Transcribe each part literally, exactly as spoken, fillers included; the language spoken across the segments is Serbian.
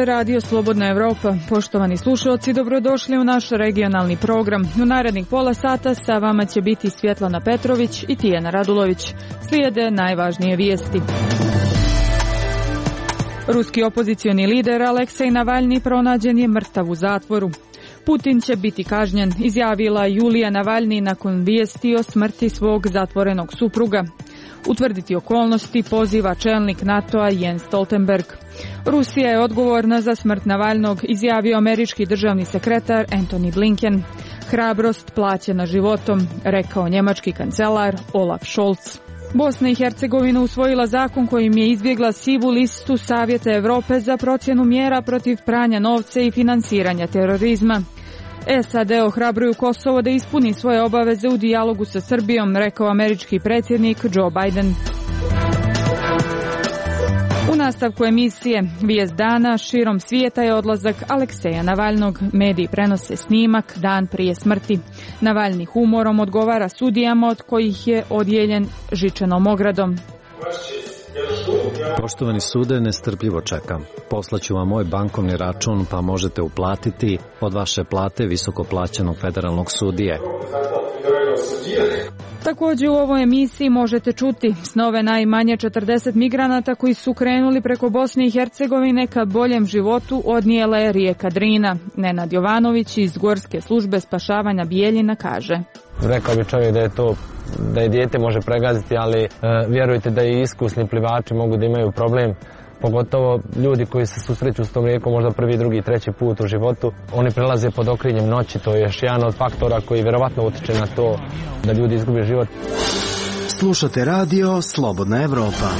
Radio Slobodna Evropa. Poštovani slušalci, dobrodošli u naš regionalni program. U narednih pola sata sa vama će biti Svjetlana Petrović i Tijana Radulović. Slijede najvažnije vijesti. Ruski opozicioni lider Aleksej Navalni pronađen je mrtav u zatvoru. Putin će biti kažnjen, izjavila Julija Navalni nakon vijesti o smrti svog zatvorenog supruga. Utvrditi okolnosti poziva čelnik NATO-a Jens Stoltenberg. Rusija je odgovorna za smrt Navalnog, izjavio američki državni sekretar Antony Blinken. Hrabrost plaćena životom, rekao njemački kancelar Olaf Scholz. Bosna i Hercegovina usvojila zakon kojim je izbjegla sivu listu Savjeta Europe za procjenu mjera protiv pranja novca i financiranja terorizma. S A D ohrabruju Kosovo da ispuni svoje obaveze u dijalogu sa Srbijom, rekao američki predsjednik Joe Biden. U nastavku emisije Vijest dana širom svijeta je odlazak Alekseja Navalnog. Mediji prenose snimak dan prije smrti. Navalni humorom odgovara sudijama od kojih je odijeljen žičanom ogradom. Poštovani sude, nestrpljivo čekam. Poslaću vam moj bankovni račun pa možete uplatiti od vaše plate visoko plaćenog federalnog sudije. Također u ovoj emisiji možete čuti snove najmanje četrdeset migranata koji su krenuli preko Bosne i Hercegovine ka boljem životu odnijela je rijeka Drina. Nenad Jovanović iz Gorske službe spašavanja Bijeljina kaže: Rekao bi čovjek da je to, da je dijete može pregaziti, ali e, vjerujte da i iskusni plivači mogu da imaju problem, pogotovo ljudi koji se susreću s tom rijekom možda prvi, drugi, treći put u životu. Oni prelaze pod okriljem noći, to je još jedan od faktora koji vjerovatno utječe na to da ljudi izgube život. Slušate radio Slobodna Evropa.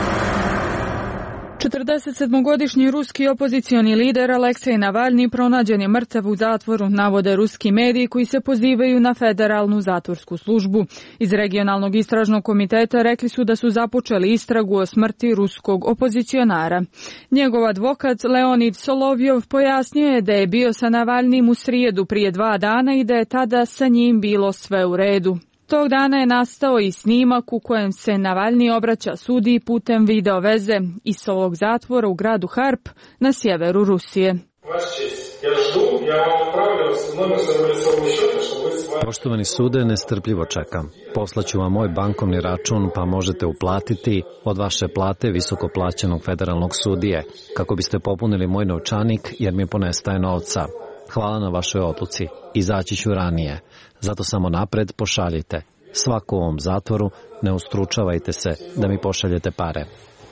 četrdesetsedmogodišnji ruski opozicioni lider Aleksej Navalni pronađen je mrtav u zatvoru, navode ruski mediji koji se pozivaju na federalnu zatvorsku službu. Iz regionalnog istražnog komiteta rekli su da su započeli istragu o smrti ruskog opozicionara. Njegov advokat Leonid Solovjov pojasnio je da je bio sa Navalnim u srijedu prije dva dana i da je tada sa njim bilo sve u redu. Tog dana je nastao i snimak u kojem se Navalni obraća sudiji putem video veze iz ovog zatvora u gradu Harp na sjeveru Rusije. Poštovani sude, nestrpljivo čekam. Poslaću vam moj bankovni račun pa možete uplatiti od vaše plate visoko plaćenog federalnog sudije kako biste popunili moj novčanik jer mi ponestaje novca. Hvala na vašoj odluci. Izaći ću ranije. Zato samo napred pošaljite. Svako u ovom zatvoru ne ustručavajte se da mi pošaljete pare.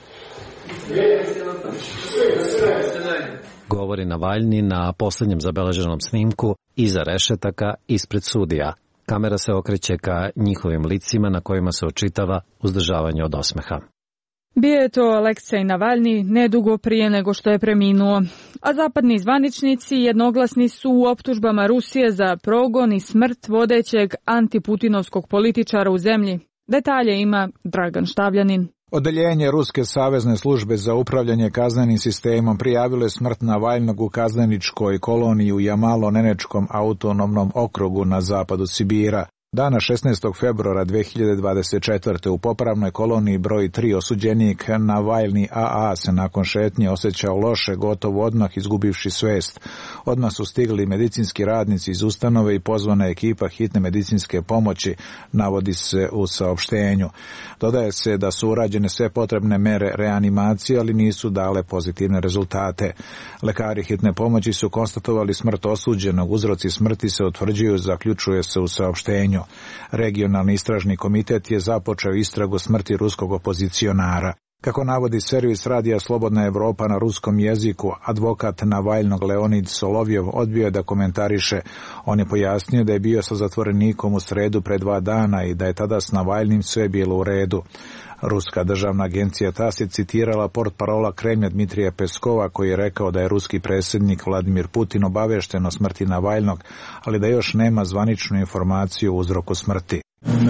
Govori Navalni na posljednjem zabeleženom snimku iza rešetaka ispred sudija. Kamera se okreće ka njihovim licima na kojima se očitava uzdržavanje od osmeha. Bio je to Aleksej Navalni nedugo prije nego što je preminuo, a zapadni zvaničnici jednoglasni su u optužbama Rusije za progon i smrt vodećeg antiputinovskog političara u zemlji. Detalje ima Dragan Štavljanin. Odeljenje Ruske savezne službe za upravljanje kaznenim sistemom prijavilo je smrt Navalnog u kazneničkoj koloniji u Jamalo-Nenečkom autonomnom okrugu na zapadu Sibira. Dana šesnaestog februara dve hiljade dvadeset četvrte. u popravnoj koloniji broj tri osuđenik Navalni A A se nakon šetnje osjećao loše, gotovo odmah izgubivši svest. Odmah su stigli medicinski radnici iz ustanove i pozvana ekipa hitne medicinske pomoći, navodi se u saopštenju. Dodaje se da su urađene sve potrebne mere reanimacije, ali nisu dale pozitivne rezultate. Lekari hitne pomoći su konstatovali smrt osuđenog, uzroci smrti se utvrđuju, zaključuje se u saopštenju. Regionalni istražni komitet je započeo istragu smrti ruskog opozicionara. Kako navodi servis radija Slobodna Evropa na ruskom jeziku, advokat Navalnog Leonid Solovjov odbio je da komentariše. On je pojasnio da je bio sa zatvorenikom u sredu pre dva dana i da je tada s Navalnim sve bilo u redu. Ruska državna agencija TASS je citirala portparola Kremlja Dmitrija Peskova koji je rekao da je ruski predsjednik Vladimir Putin obavešten o smrti Navalnog, ali da još nema zvaničnu informaciju o uzroku smrti.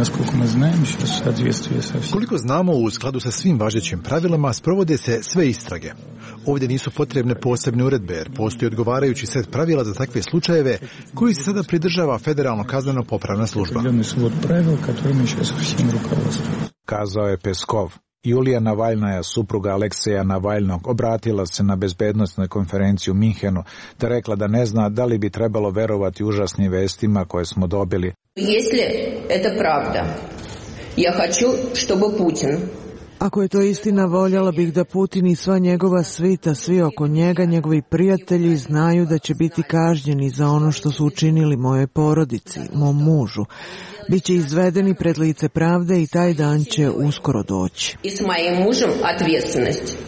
Koliko znamo, u skladu sa svim važećim pravilima sprovode se sve istrage. Ovdje nisu potrebne posebne uredbe, jer postoji odgovarajući set pravila za takve slučajeve koji se sada pridržava Federalno kazneno popravna služba. Kazao je Peskov. Julija Navalnaja, supruga Alekseja Navalnog, obratila se na bezbednosnoj konferenciji u Minhenu te rekla da ne zna da li bi trebalo verovati užasnim vestima koje smo dobili. Если это правда, я хочу, чтобы Путин. Ako je to istina, voljela bih da Putin i sva njegova svita, svi oko njega, njegovi prijatelji znaju da će biti kažnjeni za ono što su učinili mojoj porodici, mom mužu. Biće izvedeni pred lice pravde i taj dan će uskoro doći. I s mojim mužem odgovornost.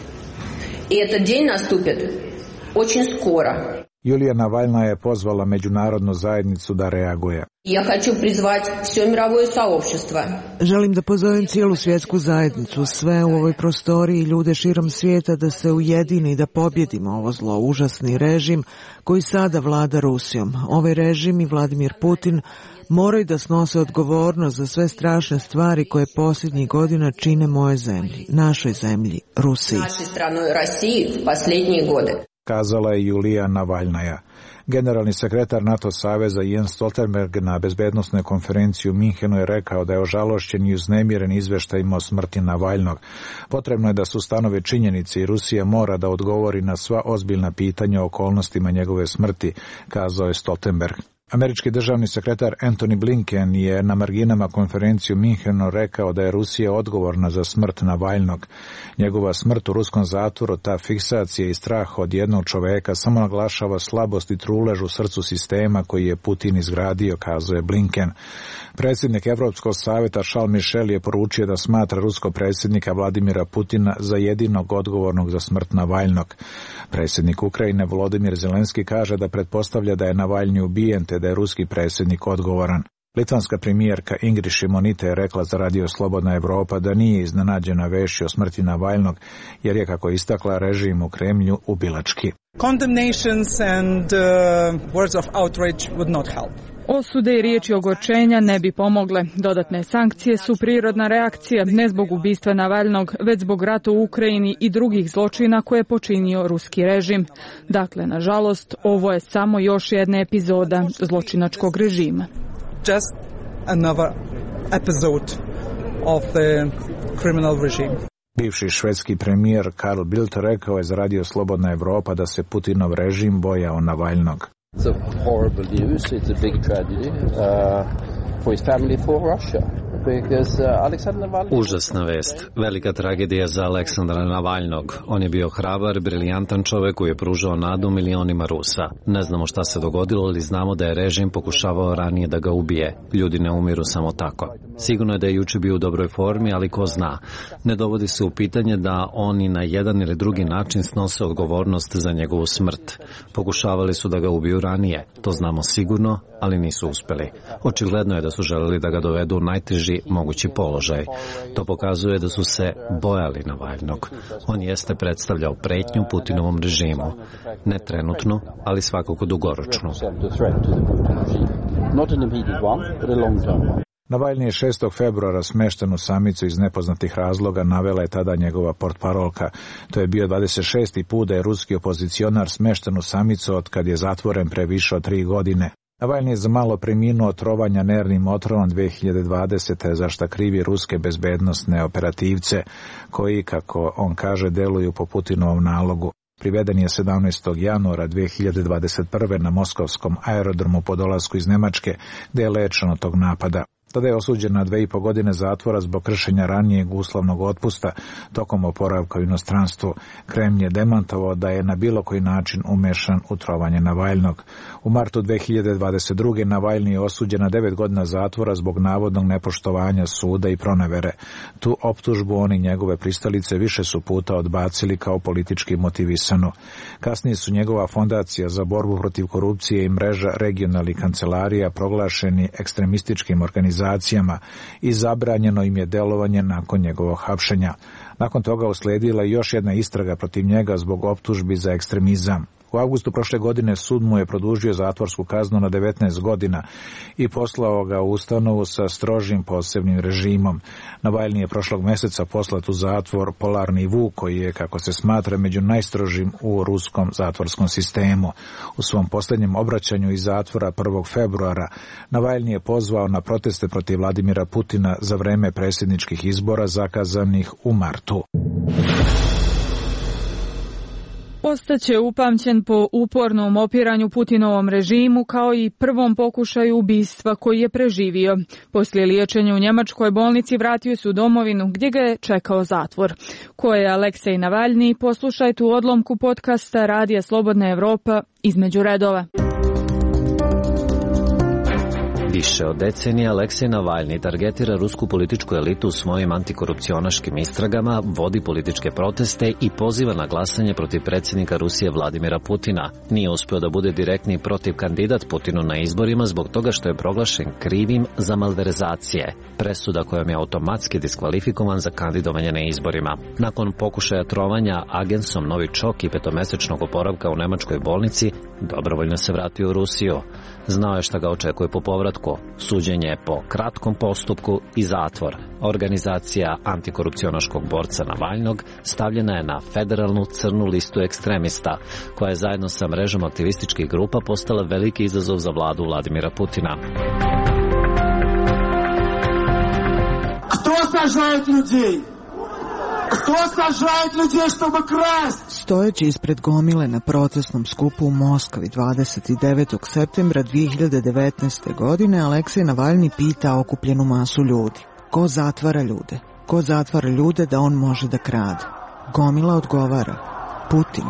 I этот день наступит очень скоро. Julija Navalna je pozvala međunarodnu zajednicu da reaguje. Ja хочу призвать все мировое сообщество. Želim da pozovem cijelu svjetsku zajednicu, sve u ovoj prostoriji i ljude širom svijeta da se ujedini i da pobjedimo ovo zlo, užasni režim koji sada vlada Rusijom. Ovaj režim i Vladimir Putin moraju da snose odgovornost za sve strašne stvari koje posljednjih godina čine moje zemlji, našoj zemlji, Rusiji. Našoj stranoj Rusiji v posljednjih godine. Kazala je Julija Navalnaja. Generalni sekretar NATO saveza Jens Stoltenberg na bezbednosnoj konferenciji u Minhenu je rekao da je ožalošćen i uznemiren izveštajima o smrti Navalnog. Potrebno je da se ustanove činjenice i Rusija mora da odgovori na sva ozbiljna pitanja o okolnostima njegove smrti, kazao je Stoltenberg. Američki državni sekretar Antony Blinken je na marginama konferencije u Minhenu rekao da je Rusija odgovorna za smrt Navalnog. Njegova smrt u ruskom zatvoru, ta fiksacija i strah od jednog čoveka samo naglašava slabost i trulež u srcu sistema koji je Putin izgradio, kazuje Blinken. Predsjednik Evropskog savjeta Charles Michel je poručio da smatra ruskog predsjednika Vladimira Putina za jedinog odgovornog za smrt Navalnog. Predsjednik Ukrajine Volodymyr Zelenski kaže da pretpostavlja da je Navalni ubijen te da je ruski predsjednik odgovoran. Litvanska premijerka Ingrid Šimonytė je rekla za Radio Slobodna Evropa da nije iznenađena vešću o smrti Navalnog, jer je, kako istakla, režim u Kremlju ubilački. Condemnations and uh, words of outrage would not help. Osude i riječi ogorčenja ne bi pomogle. Dodatne sankcije su prirodna reakcija, ne zbog ubistva Navalnog, već zbog rata u Ukrajini i drugih zločina koje je počinio ruski režim. Dakle, nažalost, ovo je samo još jedna epizoda zločinačkog režima. Just another episode of the criminal regime. Bivši švedski premijer Carl Bildt rekao je za Radio Slobodna Evropa da se Putinov režim bojao Navalnog. It's a horrible news. It's a big tragedy uh, for his family, for Russia. Užasna vest, velika tragedija za Aleksandra Navalnog. On je bio hrabar, briljantan čovjek koji je pružao nadu milionima Rusa. Ne znamo šta se dogodilo, ali znamo da je režim pokušavao ranije da ga ubije. Ljudi ne umiru samo tako. Sigurno je da je juče bio u dobroj formi, ali ko zna. Ne dovodi se u pitanje da oni na jedan ili drugi način snose odgovornost za njegovu smrt. Pokušavali su da ga ubiju ranije, to znamo sigurno, ali nisu uspjeli. Očigledno je da su želeli da ga dovedu u najteži mogući položaj. To pokazuje da su se bojali Navalnog. On jeste predstavljao pretnju Putinovom režimu. Ne trenutno, ali svakako dugoročno. Navalni je šestog februara smešten u samicu iz nepoznatih razloga, navela je tada njegova portparolka. To je bio dvadeset šesti put da je ruski opozicionar smešten u samicu od kad je zatvoren pre više od tri godine. Navalni je za malo preminuo od trovanja nervnim otrovom dve hiljade dvadesete za šta krivi ruske bezbednosne operativce koji, kako on kaže, deluju po Putinovom nalogu. Priveden je sedamnaestog januara dve hiljade dvadeset prve na moskovskom aerodromu po dolasku iz Nemačke, gde je lečen od tog napada. Tada je osuđen na dve i po godine zatvora zbog kršenja ranijeg uslovnog otpusta tokom oporavka u inostranstvu. Kremlj je demantovao da je na bilo koji način umešan u trovanje Navalnog. U martu dve hiljade dvadeset druge. Navalni je osuđen na devet godina zatvora zbog navodnog nepoštovanja suda i pronevere. Tu optužbu on i njegove pristalice više su puta odbacili kao politički motivisanu. Kasnije su njegova fondacija za borbu protiv korupcije i mreža regionalnih kancelarija proglašeni ekstremističkim organizacijama i zabranjeno im je delovanje nakon njegovog hapšenja. Nakon toga usledila još jedna istraga protiv njega zbog optužbi za ekstremizam. U avgustu prošle godine sud mu je produžio zatvorsku kaznu na devetnaest godina i poslao ga u ustanovu sa strožim posebnim režimom. Navalni je prošlog meseca poslat u zatvor Polarni Vuk, koji je, kako se smatra, među najstrožim u ruskom zatvorskom sistemu. U svom posljednjem obraćanju iz zatvora prvog februara Navalni je pozvao na proteste protiv Vladimira Putina za vreme predsjedničkih izbora zakazanih u martu. Ostaće upamćen po upornom opiranju Putinovom režimu kao i prvom pokušaju ubistva koji je preživio. Poslije liječenja u njemačkoj bolnici vratio se u domovinu gdje ga je čekao zatvor. Ko je Aleksej Navalni? Poslušajte u odlomku podcasta Radija Slobodna Evropa Između redova. Više od decenije Aleksej Navalni targetira rusku političku elitu u svojim antikorupcionaškim istragama, vodi političke proteste i poziva na glasanje protiv predsjednika Rusije Vladimira Putina. Nije uspio da bude direktni protiv kandidat Putinu na izborima zbog toga što je proglašen krivim za malverzacije, presuda kojom je automatski diskvalifikovan za kandidovanje na izborima. Nakon pokušaja trovanja agensom Novičok i petomesečnog oporavka u nemačkoj bolnici, dobrovoljno se vratio u Rusiju. Znao je šta ga očekuje po povratku. Suđenje po kratkom postupku i zatvor. Organizacija antikorupcionaškog borca Navalnog stavljena je na federalnu crnu listu ekstremista, koja je zajedno sa mrežom aktivističkih grupa postala veliki izazov za vladu Vladimira Putina. Kto sažaje ljudi? Kto sažaje ljudi što krast? Stojeći ispred gomile na protestnom skupu u Moskvi dvadeset devetog septembra dvije hiljade devetnaeste. godine Aleksej Navalni pita okupljenu masu ljudi. Ko zatvara ljude? Ko zatvara ljude da on može da krade? Gomila odgovara. Putin.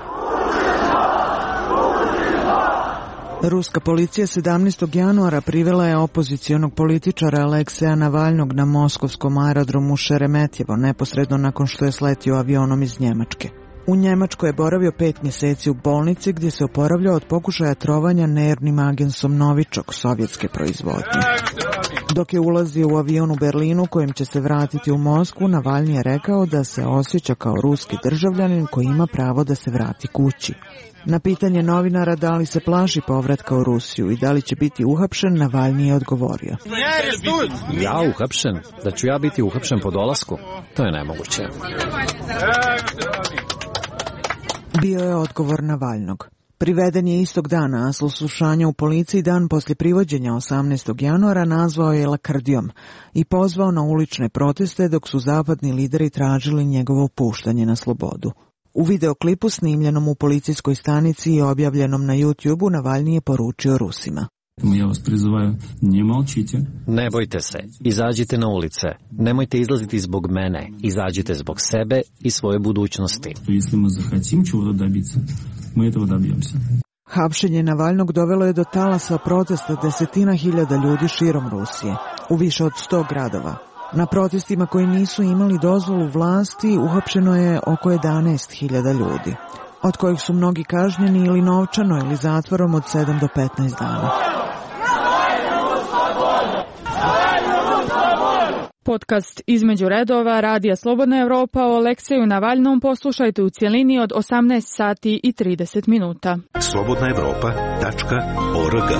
Ruska policija sedamnaestog januara privela je opozicionog političara Alekseja Navalnog na moskovskom aerodromu Šeremetjevo neposredno nakon što je sletio avionom iz Njemačke. U Njemačkoj je boravio pet mjeseci u bolnici gdje se oporavljao od pokušaja trovanja nervnim agensom Novičok sovjetske proizvodnje. Dok je ulazio u avion u Berlinu kojim će se vratiti u Moskvu, Navalni je rekao da se osjeća kao ruski državljanin koji ima pravo da se vrati kući. Na pitanje novinara da li se plaši povratka u Rusiju i da li će biti uhapšen, Navalni je odgovorio. Ja uhapšen? Da ću ja biti uhapšen po dolasku? To je nemoguće. Bio je odgovor Navalnog. Priveden je istog dana, a slušanje u policiji dan poslije privođenja osamnaestog januara nazvao je lakrdijom i pozvao na ulične proteste dok su zapadni lideri tražili njegovo puštanje na slobodu. U videoklipu snimljenom u policijskoj stanici i objavljenom na YouTube-u Navalni je poručio Rusima. Ja vas prizivaju, ne molčite. Ne bojte se, izađite na ulice. Nemojte izlaziti zbog mene, izađite zbog sebe i svoje budućnosti. Если мы захотим чего-то добиться, мы этого добьемся. Hapšenje Navalnog dovelo je do talasa protesta desetina hiljada ljudi širom Rusije, u više od sto gradova. Na protestima koji nisu imali dozvolu vlasti uhapšeno je oko jedanaest hiljada ljudi, od kojih su mnogi kažnjeni ili novčano ili zatvorom od sedam do petnaest dana. Podcast Između redova Radija Slobodna Evropa o Alekseju Navalnom poslušajte u cjelini od osamnaest sati i trideset minuta. slobodna evropa tačka org.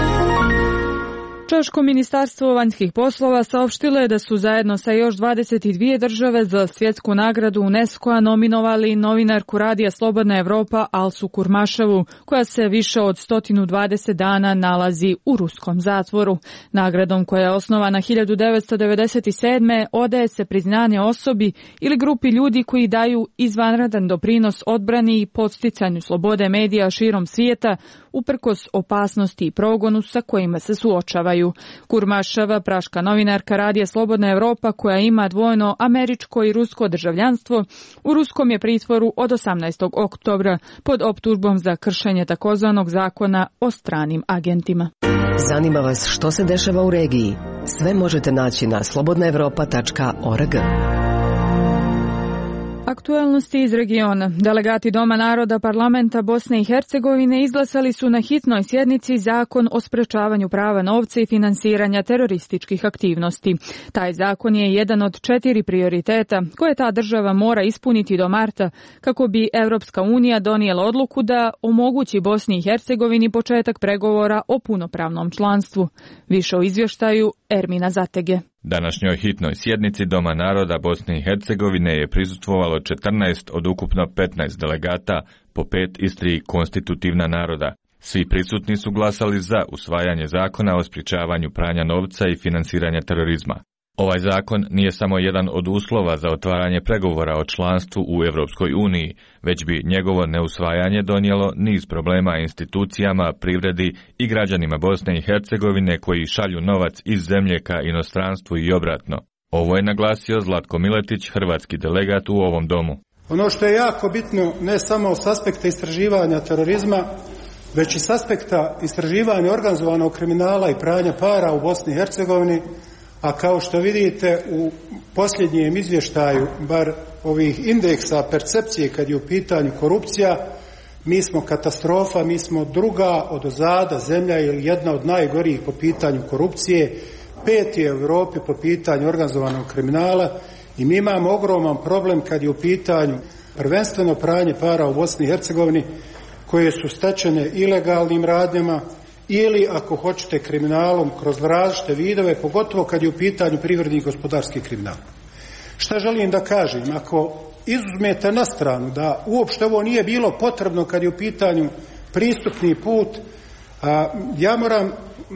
Češko ministarstvo vanjskih poslova saopštilo je da su zajedno sa još dvadeset dvije države za svjetsku nagradu UNESCO-a nominovali novinarku Radija Slobodna Evropa Alsu Kurmaševu, koja se više od sto dvadeset dana nalazi u ruskom zatvoru. Nagradom, koja je osnovana hiljadu devetsto devedeset sedme. odaje se priznanje osobi ili grupi ljudi koji daju izvanredan doprinos odbrani i podsticanju slobode medija širom svijeta, uprkos opasnosti i progonu sa kojima se suočavaju. Kurmaševa, praška novinarka Radija Slobodna Evropa, koja ima dvojno američko i rusko državljanstvo, u ruskom je pritvoru od osamnaestog oktobra pod optužbom za kršenje takozvanog zakona o stranim agentima. Zanima vas što se dešava u regiji? Sve možete naći na slobodna evropa tačka org. Aktualnosti iz regiona. Delegati Doma naroda parlamenta Bosne i Hercegovine izglasali su na hitnoj sjednici zakon o sprečavanju prava novca i finansiranja terorističkih aktivnosti. Taj zakon je jedan od četiri prioriteta koje ta država mora ispuniti do marta kako bi Evropska unija donijela odluku da omogući Bosni i Hercegovini početak pregovora o punopravnom članstvu. Više o izvještaju Ermina Zatege. Današnjoj hitnoj sjednici Doma naroda Bosne i Hercegovine je prisustvovalo četrnaest od ukupno petnaest delegata, po pet iz tri konstitutivna naroda. Svi prisutni su glasali za usvajanje zakona o sprječavanju pranja novca i finansiranja terorizma. Ovaj zakon nije samo jedan od uslova za otvaranje pregovora o članstvu u Europskoj uniji, već bi njegovo neusvajanje donijelo niz problema institucijama, privredi i građanima Bosne i Hercegovine koji šalju novac iz zemlje ka inostranstvu i obratno. Ovo je naglasio Zlatko Miletić, hrvatski delegat u ovom domu. Ono što je jako bitno, ne samo s aspekta istraživanja terorizma, već i s aspekta istraživanja organizovanog kriminala i pranja para u Bosni i Hercegovini, a kao što vidite u posljednjem izvještaju, bar ovih indeksa percepcije kad je u pitanju korupcija, mi smo katastrofa, mi smo druga odozada zemlja ili jedna od najgorijih po pitanju korupcije, peti u Europi po pitanju organizovanog kriminala i mi imamo ogroman problem kad je u pitanju prvenstveno pranje para u Bosni i Hercegovini koje su stečene ilegalnim radnjama ili ako hoćete kriminalom kroz različite vidove, pogotovo kad je u pitanju privredni i gospodarski kriminal. Šta želim da kažem? Ako izuzmete na stranu da uopšte ovo nije bilo potrebno kad je u pitanju pristupni put, a, ja moram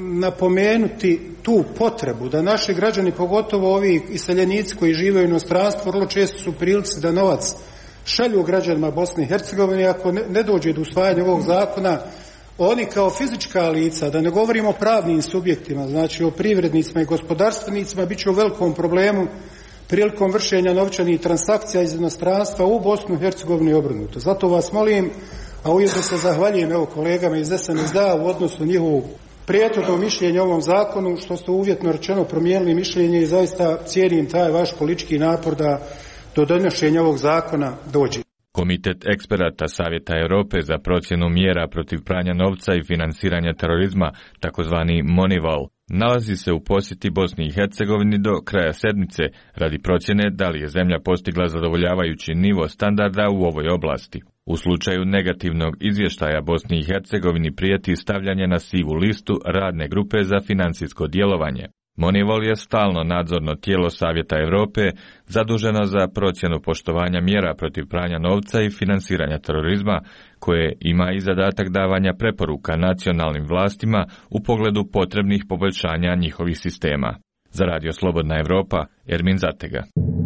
napomenuti tu potrebu da naši građani, pogotovo ovi iseljenici koji žive u inostranstvu, vrlo često su u prilici da novac šalju građanima Bosne i Hercegovine. Ako ne, ne dođe do usvajanja ovog zakona, oni kao fizička lica, da ne govorimo o pravnim subjektima, znači o privrednicima i gospodarstvenicima, bit će u velikom problemu prilikom vršenja novčanih transakcija iz inostranstva u Bosnu i Hercegovinu i obrnuto. Zato vas molim, a ujedno se zahvaljujem evo kolegama iz S N S D-a u odnosu njihovu prijetodno mišljenje o ovom zakonu, što ste uvjetno rečeno promijenili mišljenje i zaista cijenim taj vaš politički napor da do donošenja ovog zakona dođe. Komitet eksperata Savjeta Europe za procjenu mjera protiv pranja novca i finansiranja terorizma, takozvani Moneyval, nalazi se u posjeti Bosni i Hercegovini do kraja sedmice radi procjene da li je zemlja postigla zadovoljavajući nivo standarda u ovoj oblasti. U slučaju negativnog izvještaja Bosni i Hercegovini prijeti stavljanje na sivu listu radne grupe za financijsko djelovanje. Moneyval je stalno nadzorno tijelo Savjeta Europe zaduženo za procjenu poštovanja mjera protiv pranja novca i finansiranja terorizma, koje ima i zadatak davanja preporuka nacionalnim vlastima u pogledu potrebnih poboljšanja njihovih sistema. Za Radio Slobodna Evropa, Ermin Zatega.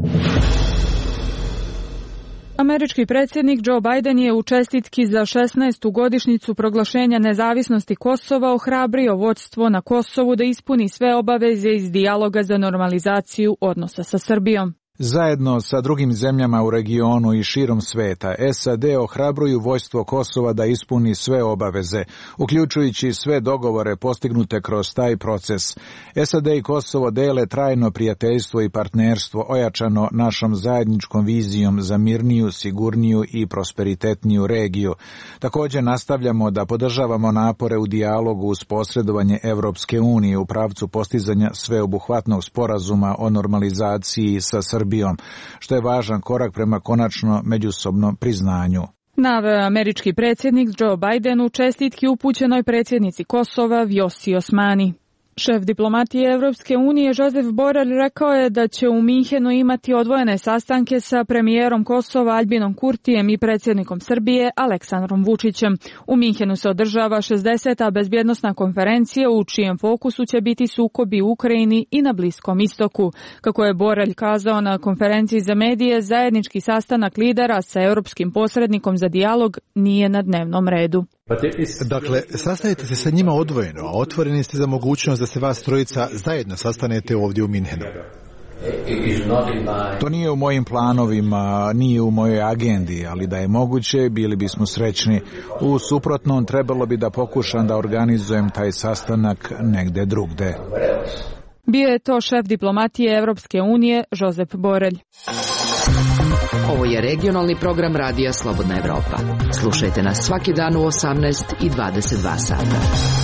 Američki predsjednik Joe Biden je u čestitki za šesnaestu godišnjicu proglašenja nezavisnosti Kosova ohrabrio vodstvo na Kosovu da ispuni sve obaveze iz dijaloga za normalizaciju odnosa sa Srbijom. Zajedno sa drugim zemljama u regionu i širom sveta, S A D ohrabruju vojstvo Kosova da ispuni sve obaveze, uključujući sve dogovore postignute kroz taj proces. S A D i Kosovo dele trajno prijateljstvo i partnerstvo ojačano našom zajedničkom vizijom za mirniju, sigurniju i prosperitetniju regiju. Također nastavljamo da podržavamo napore u dijalogu uz posredovanje Evropske unije u pravcu postizanja sveobuhvatnog sporazuma o normalizaciji sa Srbijom, što je važan korak prema konačno međusobnom priznanju. Naveo američki predsjednik Joe Biden u čestitki upućenoj predsjednici Kosova Vjosi Osmani. Šef diplomatije Evropske unije Josep Borrell rekao je da će u Minhenu imati odvojene sastanke sa premijerom Kosova Albinom Kurtijem i predsjednikom Srbije Aleksandrom Vučićem. U Minhenu se održava šezdeseta bezbjednosna konferencija u čijem fokusu će biti sukobi u Ukrajini i na Bliskom istoku. Kako je Borrell kazao na konferenciji za medije, zajednički sastanak lidera sa europskim posrednikom za dijalog nije na dnevnom redu. Dakle, sastajete se sa njima odvojeno, a otvoreni ste za mogućnost da se vas trojica zajedno sastanete ovdje u Minhenu. To nije u mojim planovima, nije u mojoj agendi, ali da je moguće, bili bismo srećni. U suprotnom, trebalo bi da pokušam da organizujem taj sastanak negde drugde. Bio je to šef diplomatije Evropske unije Josep Borrell. Ovo je regionalni program Radija Slobodna Evropa. Slušajte nas svaki dan u osamnaest i dvadeset dva sata.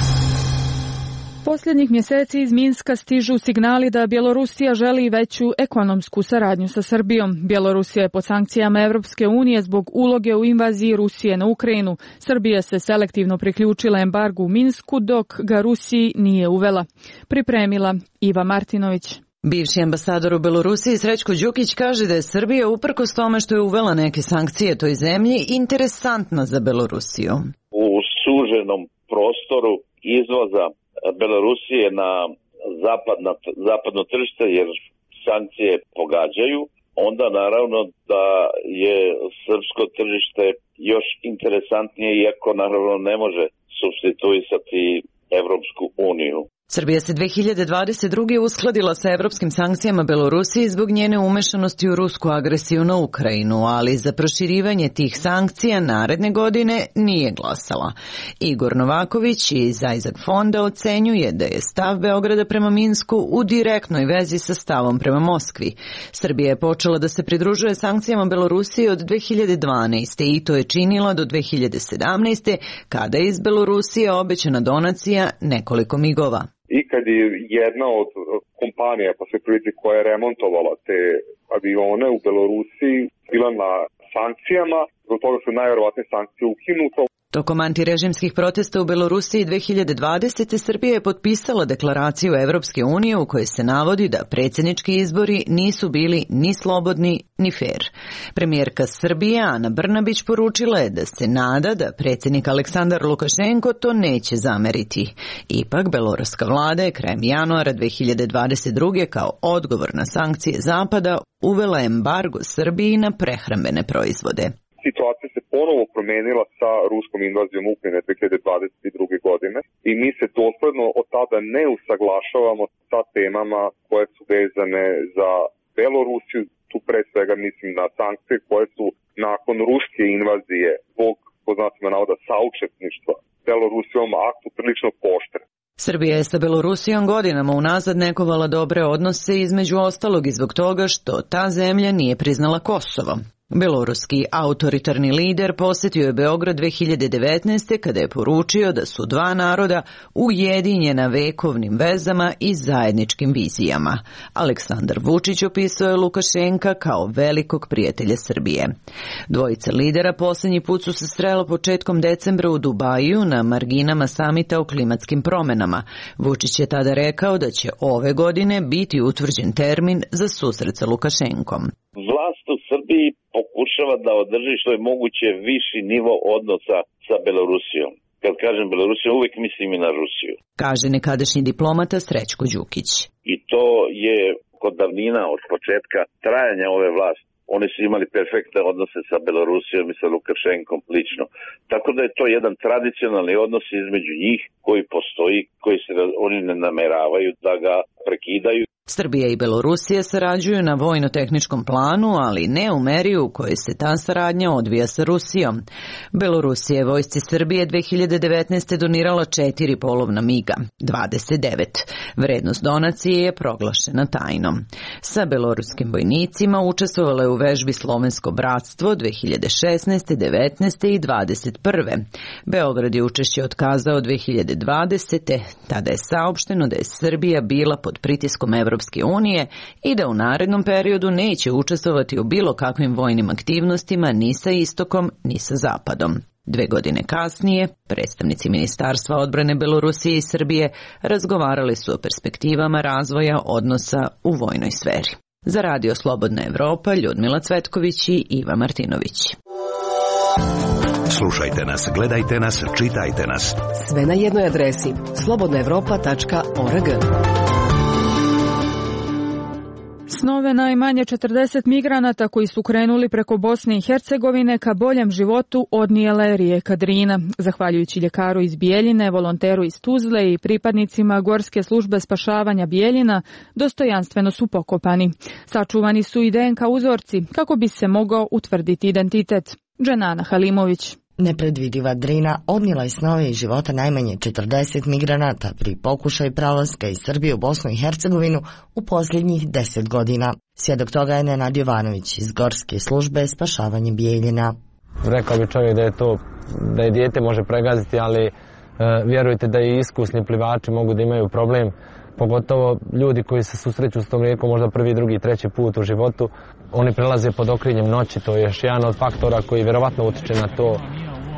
Posljednjih mjeseci iz Minska stižu signali da Bjelorusija želi veću ekonomsku saradnju sa Srbijom. Bjelorusija je pod sankcijama Evropske unije zbog uloge u invaziji Rusije na Ukrajinu. Srbija se selektivno priključila embargu u Minsku, dok ga Rusiji nije uvela. Pripremila Iva Martinović. Bivši ambasador u Belorusiji Srećko Đukić kaže da je Srbija uprkos tome što je uvela neke sankcije toj zemlji interesantna za Belorusiju. U suženom prostoru izvoza Belorusije na zapadna, zapadno tržište, jer sankcije pogađaju, onda naravno da je srpsko tržište još interesantnije, iako naravno ne može supstituisati Evropsku uniju. Srbija se dve hiljade dvadeset druge. uskladila sa evropskim sankcijama Belorusiji zbog njene umešanosti u rusku agresiju na Ukrajinu, ali za proširivanje tih sankcija naredne godine nije glasala. Igor Novaković iz Ajzak fonda ocenjuje da je stav Beograda prema Minsku u direktnoj vezi sa stavom prema Moskvi. Srbija je počela da se pridružuje sankcijama Belorusije od dve hiljade dvanaeste. i to je činila do dve hiljade sedamnaeste. kada je iz Belorusije obećana donacija nekoliko migova. I kad je jedna od kompanija, pa se priliči koja je remontovala te avione u Belorusiji, bila na sankcijama, zbog toga su najverovatnije sankcije ukinute. Tokom antirežimskih protesta u Belorusiji dve hiljade dvadesete. Srbija je potpisala deklaraciju Evropske unije u kojoj se navodi da predsjednički izbori nisu bili ni slobodni ni fer. Premijerka Srbije Ana Brnabić poručila je da se nada da predsjednik Aleksandar Lukašenko to neće zameriti. Ipak, beloruska vlada je krajem januara dve hiljade dvadeset druge. kao odgovor na sankcije Zapada uvela embargo Srbiji na prehrambene proizvode. Situacija se ponovo promenila sa ruskom invazijom Ukrajine dve hiljade dvadeset druge. godine i mi se dosledno od tada ne usaglašavamo sa temama koje su vezane za Belorusiju. Tu pre svega mislim na sankcije koje su nakon ruske invazije zbog, po znacima navoda, saučesništva Belorusijom aktu prilično poštre. Srbija je sa Belorusijom godinama unazad negovala dobre odnose, između ostalog i zbog toga što ta zemlja nije priznala Kosovo. Beloruski autoritarni lider posjetio je Beograd dve hiljade devetnaeste. kada je poručio da su dva naroda ujedinjena vekovnim vezama i zajedničkim vizijama. Aleksandar Vučić opisao je Lukašenka kao velikog prijatelja Srbije. Dvojica lidera posljednji put su se srela početkom decembra u Dubaju na marginama samita o klimatskim promjenama. Vučić je tada rekao da će ove godine biti utvrđen termin za susret sa Lukašenkom. Vlast u Srbiji pokušava da održi što je moguće viši nivo odnosa sa Belorusijom. Kad kažem Belorusiju, uvijek mislim i na Rusiju. Kaže nekadašnji diplomata Srećko Đukić. I to je kod davnina, od početka trajanja ove vlasti. Oni su imali perfektne odnose sa Belorusijom i sa Lukašenkom lično. Tako da je to jedan tradicionalni odnos između njih koji postoji, koji se oni ne nameravaju da ga prekidaju. Srbija i Belorusija sarađuju na vojno-tehničkom planu, ali ne u meri u kojoj se ta saradnja odvija sa Rusijom. Belorusija je vojsci Srbije dve hiljade devetnaeste. donirala četiri polovna miga, dvadeset devet. Vrednost donacije je proglašena tajnom. Sa beloruskim vojnicima učestvovalo je u vežbi Slovensko bratstvo dve hiljade šesnaeste, devetnaeste i dvadeset prve. Beograd je učešće otkazao dve hiljade dvadesete. Tada je saopšteno da je Srbija bila pod pritiskom Evropske unije i da u narednom periodu neće učestvovati u bilo kakvim vojnim aktivnostima ni sa istokom ni sa zapadom. Dve godine kasnije, predstavnici Ministarstva odbrane Belorusije i Srbije razgovarali su o perspektivama razvoja odnosa u vojnoj sferi. Za Radio Slobodna Evropa, Ljudmila Cvetković i Iva Martinović. Slušajte nas, gledajte nas, čitajte nas. Sve na jednoj adresi slobodna evropa tačka org. Snove najmanje četrdeset migranata koji su krenuli preko Bosne i Hercegovine ka boljem životu odnijela je rijeka Drina. Zahvaljujući ljekaru iz Bijeljine, volonteru iz Tuzle i pripadnicima Gorske službe spašavanja Bijeljina, dostojanstveno su pokopani. Sačuvani su i D N K uzorci kako bi se mogao utvrditi identitet. Dženana Halimović. Nepredvidiva Drina odnijela je snove iz života najmanje četrdeset migranata pri pokušaju prelaska iz Srbije u Bosnu i Hercegovinu u posljednjih deset godina. Svjedok toga je Nenad Jovanović iz Gorske službe spašavanja Bijeljina. Rekao bi čovjek da je to, da je dijete može pregaziti, ali e, vjerujte da i iskusni plivači mogu da imaju problem, pogotovo ljudi koji se susreću s tom rijekom možda prvi, drugi, treći put u životu. Oni prelaze pod okriljem noći, to je još jedan od faktora koji vjerovatno utječe na to e,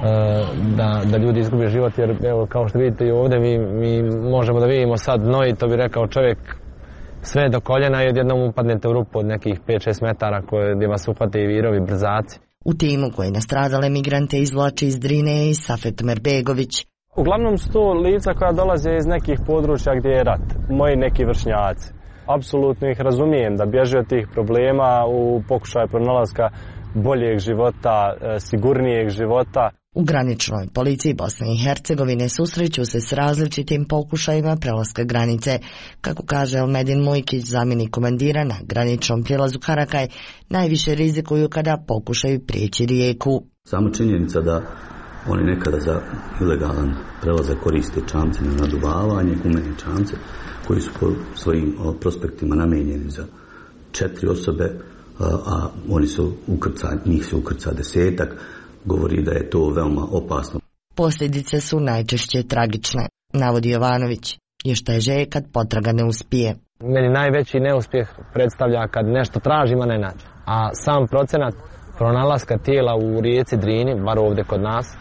da, da ljudi izgube život, jer evo, kao što vidite i ovdje mi, mi možemo da vidimo sad dno i to bi rekao čovjek sve do koljena i odjednom upadnete u rupu od nekih pet šest metara koje, gdje vas uhvate i virovi brzaci. U timu koji nastradale migrante izvlači iz Drine i Safet Merbegović. Uglavnom su to lica koja dolaze iz nekih područja gdje je rat, moji neki vršnjaci. Apsolutno ih razumijem da bježe od tih problema u pokušaju pronalaska boljeg života, sigurnijeg života. U graničnoj policiji Bosne i Hercegovine susreću se s različitim pokušajima prelaska granice. Kako kaže Elmedin Mujkić, zamjenik komandira na graničnom prijelazu Karakaj, najviše rizikuju kada pokušaju prijeći rijeku. Samo činjenica da oni nekada za ilegalan prelazak koriste čamce na naduvavanje, gumene čamce, koji su po svojim prospektima namijenjeni za četiri osobe, a oni su ukrcani, njih se ukrca desetak, govori da je to veoma opasno. Posljedice su najčešće tragične, navodi Jovanović. Još teže je kad potraga ne uspije. Meni najveći neuspjeh predstavlja kad nešto tražimo ne nađe. A sam procenat pronalaska tijela u rijeci Drini, bar ovdje kod nas,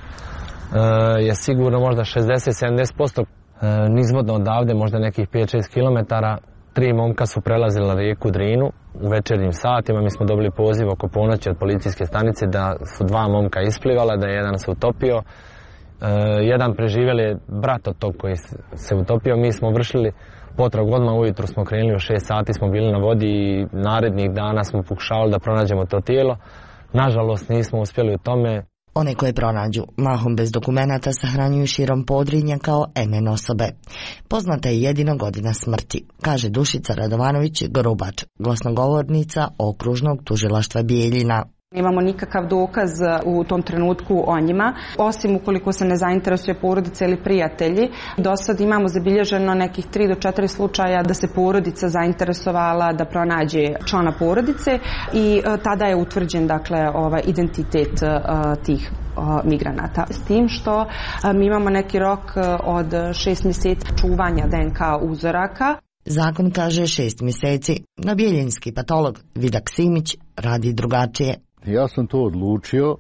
je sigurno možda šezdeset do sedamdeset posto. Nizvodno odavde, možda nekih pet šest kilometara, tri momka su prelazila rijeku Drinu u večernjim satima. Mi smo dobili poziv oko ponoći od policijske stanice da su dva momka isplivala, da je jedan se utopio. Jedan preživjeli je brat od tog koji se utopio. Mi smo vršili potragu, odmah ujutro smo krenuli, u šest sati smo bili na vodi i narednih dana smo pokušavali da pronađemo to tijelo. Nažalost nismo uspjeli u tome. One koje pronađu, mahom bez dokumenata, sahranjuju širom Podrinja kao em en osobe. Poznata je jedino godina smrti, kaže Dušica Radovanović Grubač, glasnogovornica okružnog tužilaštva Bijeljina. Nemamo nikakav dokaz u tom trenutku o njima, osim ukoliko se ne zainteresuje porodica ili prijatelji. Do sad imamo zabilježeno nekih tri do četiri slučaja da se porodica zainteresovala da pronađe člana porodice i tada je utvrđen, dakle, ovaj identitet tih migranata. S tim što mi imamo neki rok od šest mjeseci čuvanja de en ka uzoraka. Zakon kaže šest mjeseci, no bijeljinski patolog Vidak Simić radi drugačije. Ja sam to odlučio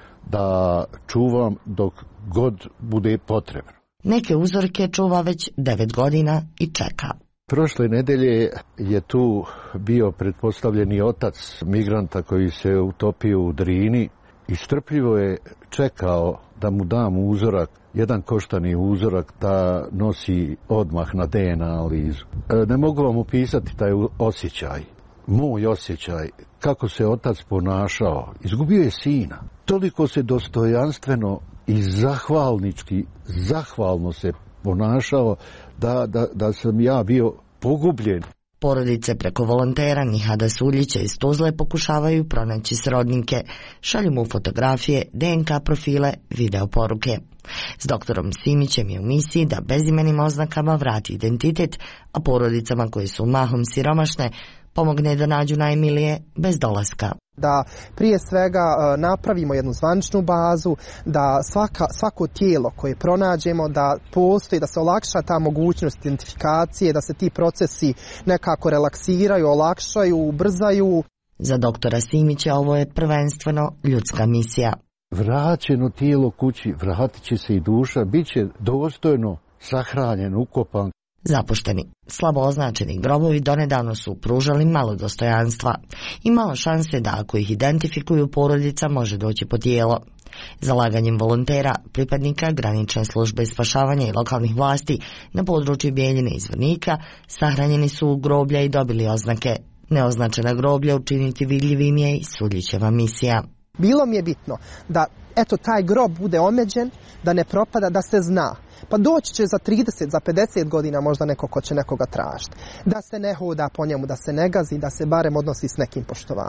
da čuvam dok god bude potrebno. Neke uzorke čuva već devet godina i čeka. Prošle nedelje je tu bio pretpostavljeni otac migranta koji se utopio u Drini i strpljivo je čekao da mu dam uzorak, jedan koštani uzorak da nosi odmah na de en a analizu. Ne mogu vam opisati taj osjećaj. Moj osjećaj, kako se otac ponašao, izgubio je sina. Toliko se dostojanstveno i zahvalnički, zahvalno se ponašao da, da, da sam ja bio pogubljen. Porodice preko volontera Nihada Suljića iz Tuzle pokušavaju pronaći srodnike. Šalju mu fotografije, de en ka profile, video poruke. S doktorom Simićem je u misiji da bezimenim oznakama vrati identitet, a porodicama koje su mahom siromašne pomogne da nađu najmilije bez dolaska. Da prije svega napravimo jednu zvaničnu bazu, da svaka, svako tijelo koje pronađemo, da postoji, da se olakša ta mogućnost identifikacije, da se ti procesi nekako relaksiraju, olakšaju, ubrzaju. Za doktora Simića ovo je prvenstveno ljudska misija. Vraćeno tijelo kući, vratit će se i duša, bit će dostojno sahranjen, ukopan. Zapušteni, slabo označeni grobovi donedavno su pružali malo dostojanstva i malo šanse da ako ih identifikuju porodica može doći po tijelo. Zalaganjem volontera, pripadnika granične službe spašavanja i lokalnih vlasti na području Bijeljine i Zvornika sahranjeni su u groblja i dobili oznake. Neoznačena groblja učiniti vidljivim je i Suljićeva misija. Bilo mi je bitno da eto taj grob bude omeđen, da ne propada, da se zna. Pa doći će za trideset, za pedeset godina možda neko ko će nekoga tražiti. Da se ne hoda po njemu, da se ne gazi, da se barem odnosi s nekim poštovanjem.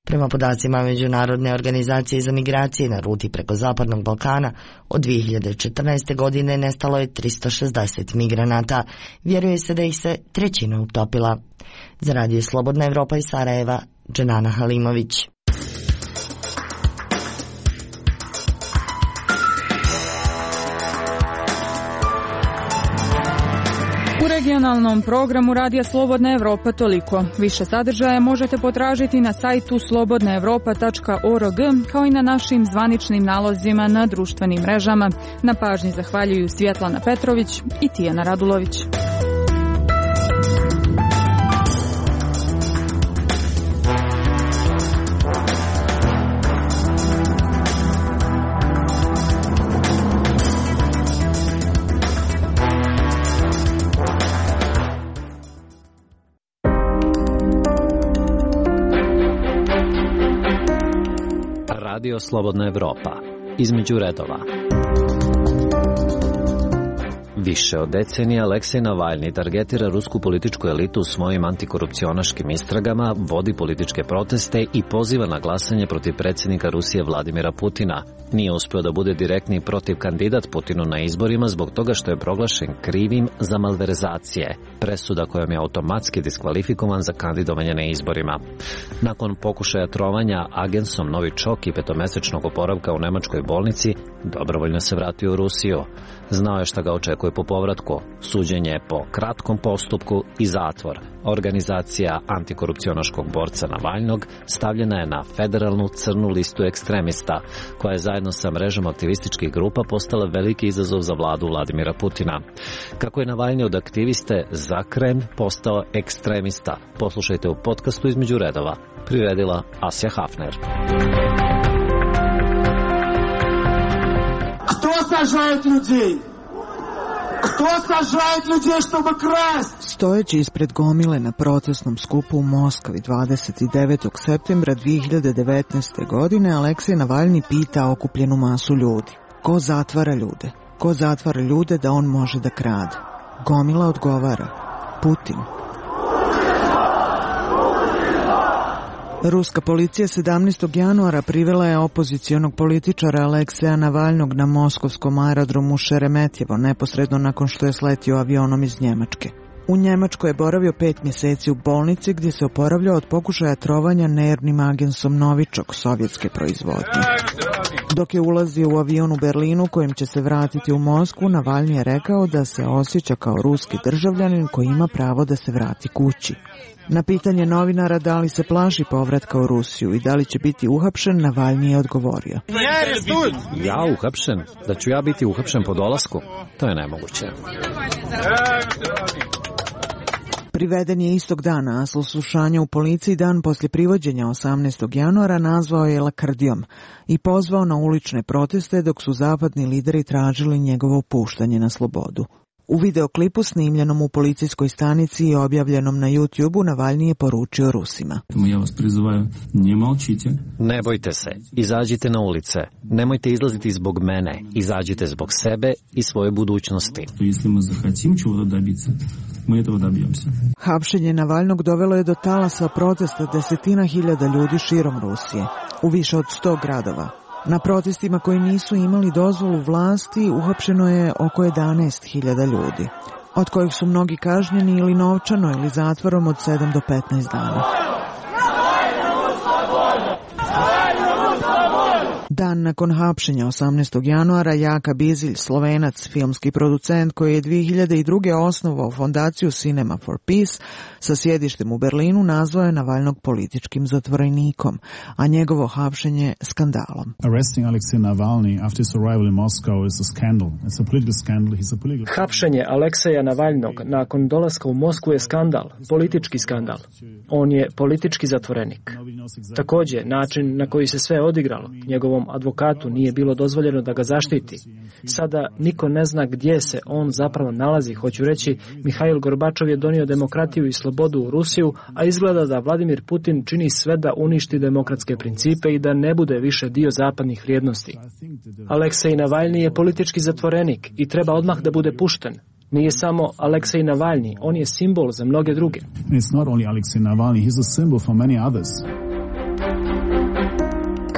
Prema podacima Međunarodne organizacije za migracije na ruti preko Zapadnog Balkana, od dvije hiljade četrnaeste. godine nestalo je tristo šezdeset migranata. Vjeruje se da ih se trećina utopila. Za Radio Slobodna Evropa iz Sarajeva, Dženana Halimović. U regionalnom programu Radija Slobodna Evropa toliko. Više sadržaja možete potražiti na sajtu slobodna evropa tačka org kao i na našim zvaničnim nalozima na društvenim mrežama. Na pažnji zahvaljuju Svjetlana Petrović i Tijana Radulović. Radio Slobodna Evropa. Između redova. Više od decenija Aleksej Navalni targetira rusku političku elitu svojim antikorupcionaškim istragama, vodi političke proteste i poziva na glasanje protiv predsjednika Rusije Vladimira Putina. Nije uspio da bude direktni protiv kandidat Putinu na izborima zbog toga što je proglašen krivim za malverzacije, presuda kojom je automatski diskvalifikovan za kandidovanje na izborima. Nakon pokušaja trovanja agensom Novičok i petomesečnog oporavka u nemačkoj bolnici, dobrovoljno se vratio u Rusiju. Znao je šta ga očekuje po povratku, suđenje po kratkom postupku i zatvor. Organizacija antikorupcionaškog borca Navalnog stavljena je na federalnu crnu listu ekstremista, koja je zajedno sa mrežom aktivističkih grupa postala veliki izazov za vladu Vladimira Putina. Kako je Navalni od aktiviste za Kreml postao ekstremista, poslušajte u podcastu Između redova. Priredila Asja Hafner. Кто сажает людей? Кто сажает людей, чтобы красть? Stojeći ispred gomile na protestnom skupu u Moskvi dvadeset devetog septembra dvije hiljade devetnaeste. godine Aleksej Navalni pita okupljenu masu ljudi. Ko zatvara ljude? Ko zatvara ljude da on može da krade? Gomila odgovara. Putin. Ruska policija sedamnaestog januara privela je opozicionog političara Alekseja Navalnog na moskovskom aerodromu Šeremetjevo neposredno nakon što je sletio avionom iz Njemačke. U Njemačkoj je boravio pet mjeseci u bolnici gdje se oporavljao od pokušaja trovanja nervnim agensom Novičok sovjetske proizvodnje. Dok je ulazio u avion u Berlinu kojim će se vratiti u Moskvu, Navalni je rekao da se osjeća kao ruski državljanin koji ima pravo da se vrati kući. Na pitanje novinara da li se plaši povratka u Rusiju i da li će biti uhapšen, Navalni je odgovorio. Ja uhapšen? Da ću ja biti uhapšen po dolasku? To je nemoguće. Priveden je istog dana, a slušanje u policiji dan poslije privođenja osamnaestog januara nazvao je lakrdijom i pozvao na ulične proteste dok su zapadni lideri tražili njegovo puštanje na slobodu. U videoklipu snimljenom u policijskoj stanici i objavljenom na YouTube-u Navalni je poručio Rusima. Ja vas prizivaju, ne molčite. Ne bojte se, izađite na ulice. Nemojte izlaziti zbog mene, izađite zbog sebe i svoje budućnosti. Если мы захотим чего-то добиться, мы этого добьемся. Hapšenje Navalnog dovelo je do talasa protesta desetina hiljada ljudi širom Rusije, u više od sto gradova. Na protestima koji nisu imali dozvolu vlasti uhapšeno je oko jedanaest hiljada ljudi, od kojih su mnogi kažnjeni ili novčano ili zatvorom od sedam do petnaest dana. Dan nakon hapšenja osamnaestog januara Jaka Bizilj, Slovenac, filmski producent koji je dvije hiljade druge. osnovao fondaciju Cinema for Peace sa sjedištem u Berlinu, nazvao je Navalnog političkim zatvorenikom, a njegovo hapšenje skandalom. Arresting Alexei Navalny after his arrival in Moscow is a scandal. It's a political scandal. He's a political... Hapšenje Alekseja Navalnog nakon dolaska u Moskvu je skandal, politički skandal. On je politički zatvorenik. Također, način na koji se sve odigralo, njegovom advokatu nije bilo dozvoljeno da ga zaštiti. Sada niko ne zna gdje se on zapravo nalazi. Hoću reći, Mihail Gorbačov je donio demokratiju i slobodu u Rusiju, a izgleda da Vladimir Putin čini sve da uništi demokratske principe i da ne bude više dio zapadnih vrijednosti. Aleksej Navalni je politički zatvorenik i treba odmah da bude pušten. Nije samo Aleksej Navalni, on je simbol za mnoge druge. It's not only Alexei Navalny, he's a symbol for many others.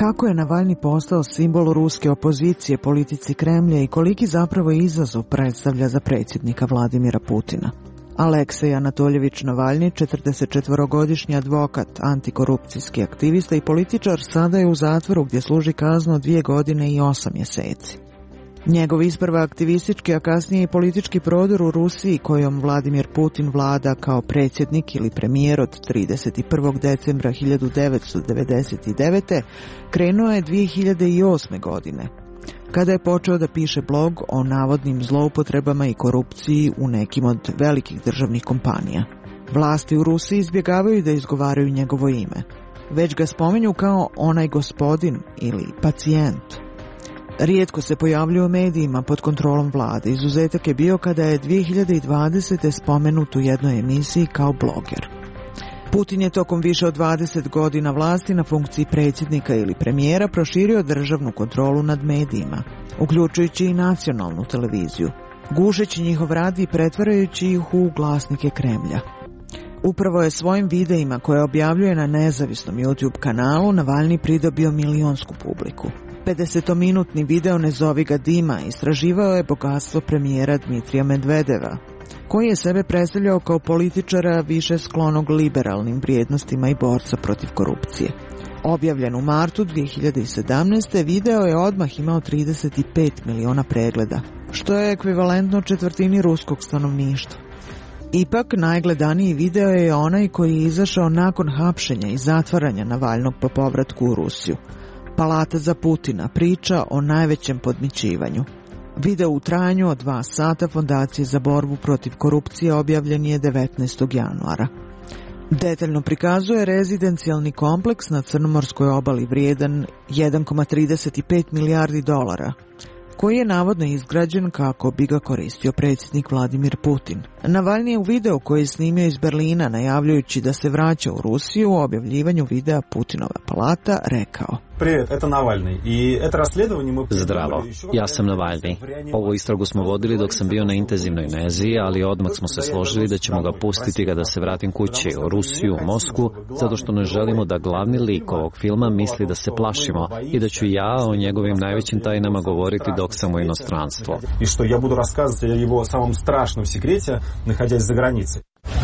Kako je Navalni postao simbol ruske opozicije politici Kremlja i koliki zapravo izazov predstavlja za predsjednika Vladimira Putina? Aleksej Anatoljević Navalni, četrdesetčetvorogodišnji advokat, antikorupcijski aktivista i političar, sada je u zatvoru gdje služi kaznu dvije godine i osam mjeseci. Njegov isprva aktivistički, a kasnije i politički prodor u Rusiji, kojom Vladimir Putin vlada kao predsjednik ili premijer od trideset prvog decembra hiljadu devetsto devedeset devete. krenuo je dvije hiljade osme. godine, kada je počeo da piše blog o navodnim zloupotrebama i korupciji u nekim od velikih državnih kompanija. Vlasti u Rusiji izbjegavaju da izgovaraju njegovo ime, već ga spominju kao onaj gospodin ili pacijent. Rijetko se pojavljuje u medijima pod kontrolom vlade. Izuzetak je bio kada je dvije hiljade dvadesete. spomenut u jednoj emisiji kao bloger. Putin je tokom više od dvadeset godina vlasti na funkciji predsjednika ili premijera proširio državnu kontrolu nad medijima, uključujući i nacionalnu televiziju, gušeći njihov rad i pretvarajući ih u glasnike Kremlja. Upravo je svojim videima koje objavljuje na nezavisnom YouTube kanalu Navalni pridobio milionsku publiku. pedesetominutni video Ne zovi ga Dima istraživao je bogatstvo premijera Dmitrija Medvedeva, koji je sebe predstavljao kao političara više sklonog liberalnim vrijednostima i borca protiv korupcije. Objavljen u martu dvije hiljade sedamnaeste. video je odmah imao trideset pet miliona pregleda, što je ekvivalentno četvrtini ruskog stanovništva. Ipak, najgledaniji video je onaj koji je izašao nakon hapšenja i zatvaranja Navalnog po povratku u Rusiju. Palata za Putina, priča o najvećem podmićivanju. Video u trajanju od dva sata Fondacije za borbu protiv korupcije objavljen je devetnaestog januara. Detaljno prikazuje rezidencijalni kompleks na Crnomorskoj obali vrijedan jedan zarez trideset pet milijardi dolara, koji je navodno izgrađen kako bi ga koristio predsjednik Vladimir Putin. Navalni je u videu koji je snimio iz Berlina najavljujući da se vraća u Rusiju u objavljivanju videa Putinova palata rekao: Привет, это Навальный. И это расследование мы... Zdravo, ja sam Navalni. Ovu istragu smo vodili dok sam bio na intenzivnoj nezi, ali odmah smo se složili da ćemo ga pustiti kada se vratim kući u Rusiju, u Moskvu, zato što ne želimo da glavni lik ovog filma misli da se plašimo i da ću ja o njegovim najvećim tajnama govoriti dok sam u inostranstvu. I što ja budu рассказывать o его samom strašnom sekrete, naходясь za granice.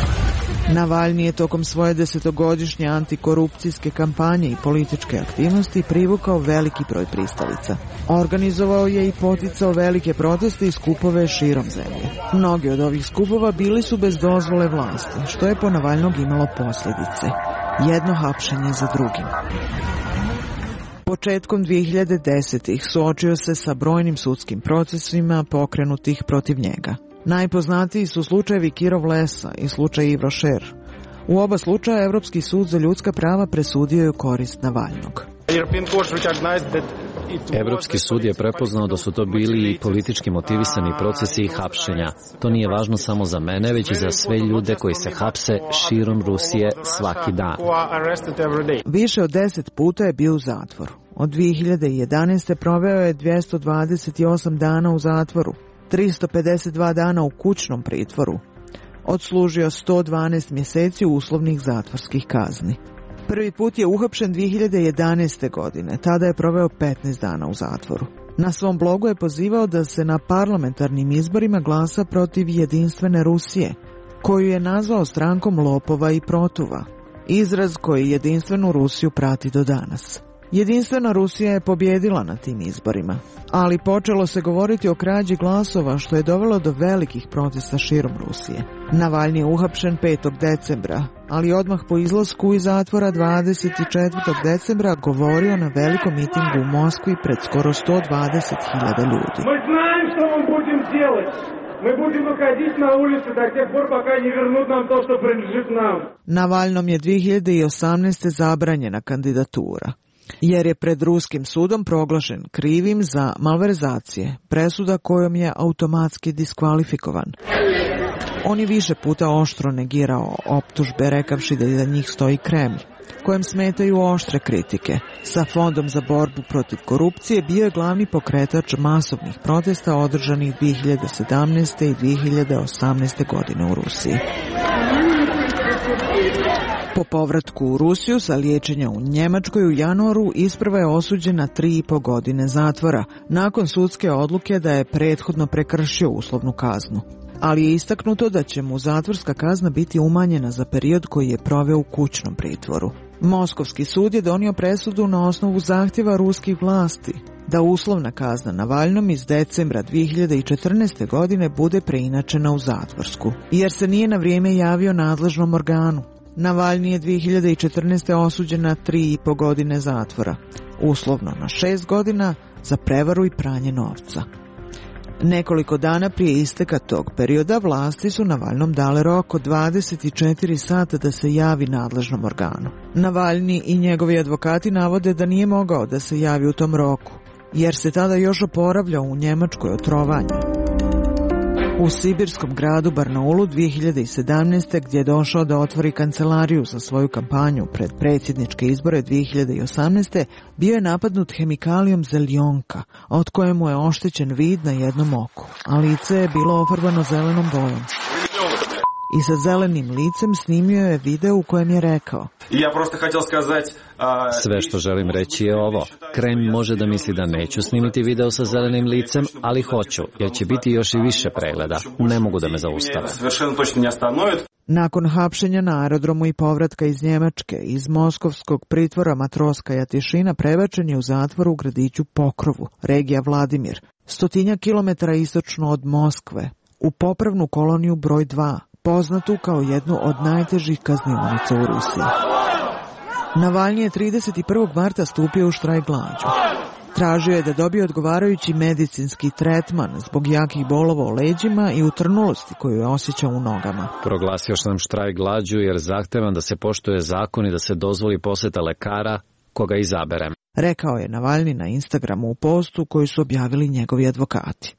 Navalni je tokom svoje desetogodišnje antikorupcijske kampanje i političke aktivnosti privukao veliki broj pristalica. Organizovao je i poticao velike proteste i skupove širom zemlje. Mnogi od ovih skupova bili su bez dozvole vlasti, što je po Navalnog imalo posljedice. Jedno hapšenje za drugim. Početkom dvije hiljade desetih. suočio se sa brojnim sudskim procesima pokrenutih protiv njega. Najpoznatiji su slučajevi Kirov Lesa i slučaj Ivro Šer. U oba slučaja Evropski sud za ljudska prava presudio je korist Navalnog. Evropski sud je prepoznao da su to bili i politički motivisani procesi i hapšenja. To nije važno samo za mene, već i za sve ljude koji se hapse širom Rusije svaki dan. Više od deset puta je bio u zatvoru. Od dvije hiljade jedanaeste. proveo je dvjesto dvadeset osam dana u zatvoru, tristo pedeset dva dana u kućnom pritvoru. Odslužio sto dvanaest mjeseci uslovnih zatvorskih kazni. Prvi put je uhapšen dvije hiljade jedanaeste. godine, tada je proveo petnaest dana u zatvoru. Na svom blogu je pozivao da se na parlamentarnim izborima glasa protiv jedinstvene Rusije, koju je nazvao strankom lopova i protuva, izraz koji jedinstvenu Rusiju prati do danas. Jedinstvena Rusija je pobjedila na tim izborima, ali počelo se govoriti o krađi glasova, što je dovelo do velikih protesta širom Rusije. Navalni je uhapšen petog decembra, ali odmah po izlasku iz zatvora dvadeset četvrtog decembra govorio na velikom mitingu u Moskvi pred skoro sto dvadeset hiljada ljudi. Mi znamo što vam budemo делать. Mi budemo ходить na ulicu do tih pор, пока не вернут нам to što принадлежит nam. Navalnom je dvije hiljade osamnaeste. zabranjena kandidatura, jer je pred ruskim sudom proglašen krivim za malverzacije, presuda kojom je automatski diskvalifikovan. On je više puta oštro negirao optužbe, rekavši da iza njih stoji Kremlj, kojem smetaju oštre kritike. Sa Fondom za borbu protiv korupcije bio je glavni pokretač masovnih protesta održanih dvije hiljade sedamnaeste. i dvije hiljade osamnaeste. godine u Rusiji. Po povratku u Rusiju sa liječenja u Njemačkoj u januaru isprva je osuđen na tri i po godine zatvora, nakon sudske odluke da je prethodno prekršio uslovnu kaznu. Ali je istaknuto da će mu zatvorska kazna biti umanjena za period koji je proveo u kućnom pritvoru. Moskovski sud je donio presudu na osnovu zahtjeva ruskih vlasti da uslovna kazna Navalnom iz decembra dvije hiljade četrnaeste. godine bude preinačena u zatvorsku, jer se nije na vrijeme javio nadležnom organu. Navalni je dvije hiljade četrnaeste. osuđen na tri i po godine zatvora, uslovno na šest godina za prevaru i pranje novca. Nekoliko dana prije isteka tog perioda vlasti su Navalnom dale rok od dvadeset četiri sata da se javi nadležnom organu. Navalni i njegovi advokati navode da nije mogao da se javi u tom roku, jer se tada još oporavljao u Njemačkoj od trovanja. U sibirskom gradu Barnaulu dvije hiljade sedamnaeste. gdje je došao da otvori kancelariju za svoju kampanju pred predsjedničke izbore dvije hiljade osamnaeste. bio je napadnut hemikalijom zeljonka, od kojemu je oštećen vid na jednom oku, a lice je bilo ofarbano zelenom bojom. I sa zelenim licem snimio je video u kojem je rekao: Sve što želim reći je ovo. Kreml može da misli da neću snimiti video sa zelenim licem, ali hoću, jer će biti još i više pregleda. Ne mogu da me zaustave. Nakon hapšenja na aerodromu i povratka iz Njemačke, iz moskovskog pritvora Matroskaja Tišina prebačen je u zatvor u gradiću Pokrovu, regija Vladimir, stotinja kilometara istočno od Moskve, u popravnu koloniju broj dva, poznatu kao jednu od najtežih kaznionica u Rusiji. Navalni je trideset prvog marta stupio u štrajk glađu. Tražio je da dobije odgovarajući medicinski tretman zbog jakih bolova u leđima i utrnulosti koju je osjećao u nogama. Proglasio sam štrajk glađu jer zahtevam da se poštuje zakon i da se dozvoli poseta lekara koga izaberem, rekao je Navalni na Instagramu u postu koji su objavili njegovi advokati.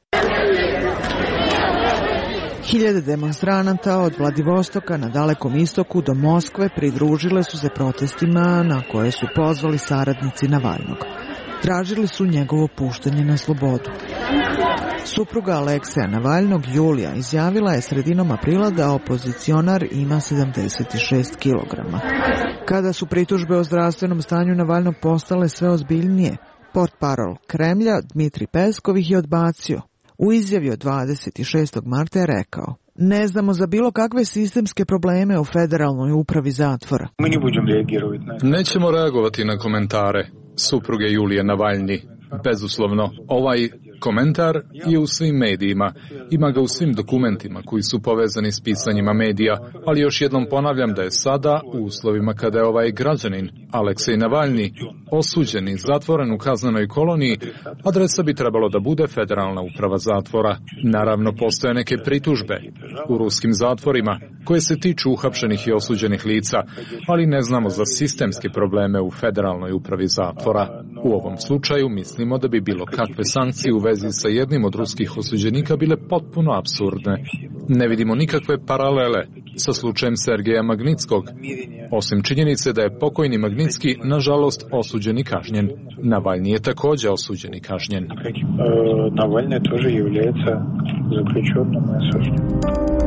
Hiljade demonstranata od Vladivostoka na Dalekom istoku do Moskve pridružile su se protestima na koje su pozvali saradnici Navalnog. Tražili su njegovo puštanje na slobodu. Supruga Alekseja Navalnog, Julija, izjavila je sredinom aprila da opozicionar ima sedamdeset šest kilograma. Kada su pritužbe o zdravstvenom stanju Navalnog postale sve ozbiljnije, portparol Kremlja Dmitri Peskov ih je odbacio. U izjavi od dvadeset šestog marta je rekao: Ne znamo za bilo kakve sistemske probleme u Federalnoj upravi zatvora. Nećemo reagovati na komentare supruge Julije Navalni. Bezuslovno, ovaj komentar je u svim medijima, ima ga u svim dokumentima koji su povezani s pisanjima medija, ali još jednom ponavljam da je sada, u uslovima kada je ovaj građanin, Aleksej Navalni, osuđen i zatvoren u kaznenoj koloniji, adresa bi trebalo da bude Federalna uprava zatvora. Naravno, postoje neke pritužbe u ruskim zatvorima koje se tiču uhapšenih i osuđenih lica, ali ne znamo za sistemske probleme u Federalnoj upravi zatvora. U ovom slučaju mislimo da bi bilo kakve sankcije u vezi sa jednim od ruskih osuđenika bile potpuno apsurdne. Ne vidimo nikakve paralele sa slučajem Sergeja Magnitskog, osim činjenice da je pokojni Magnitski nažalost osuđen i kažnjen. Navalni je također osuđen i kažnjen. Navalni također является заключенным и осужденным.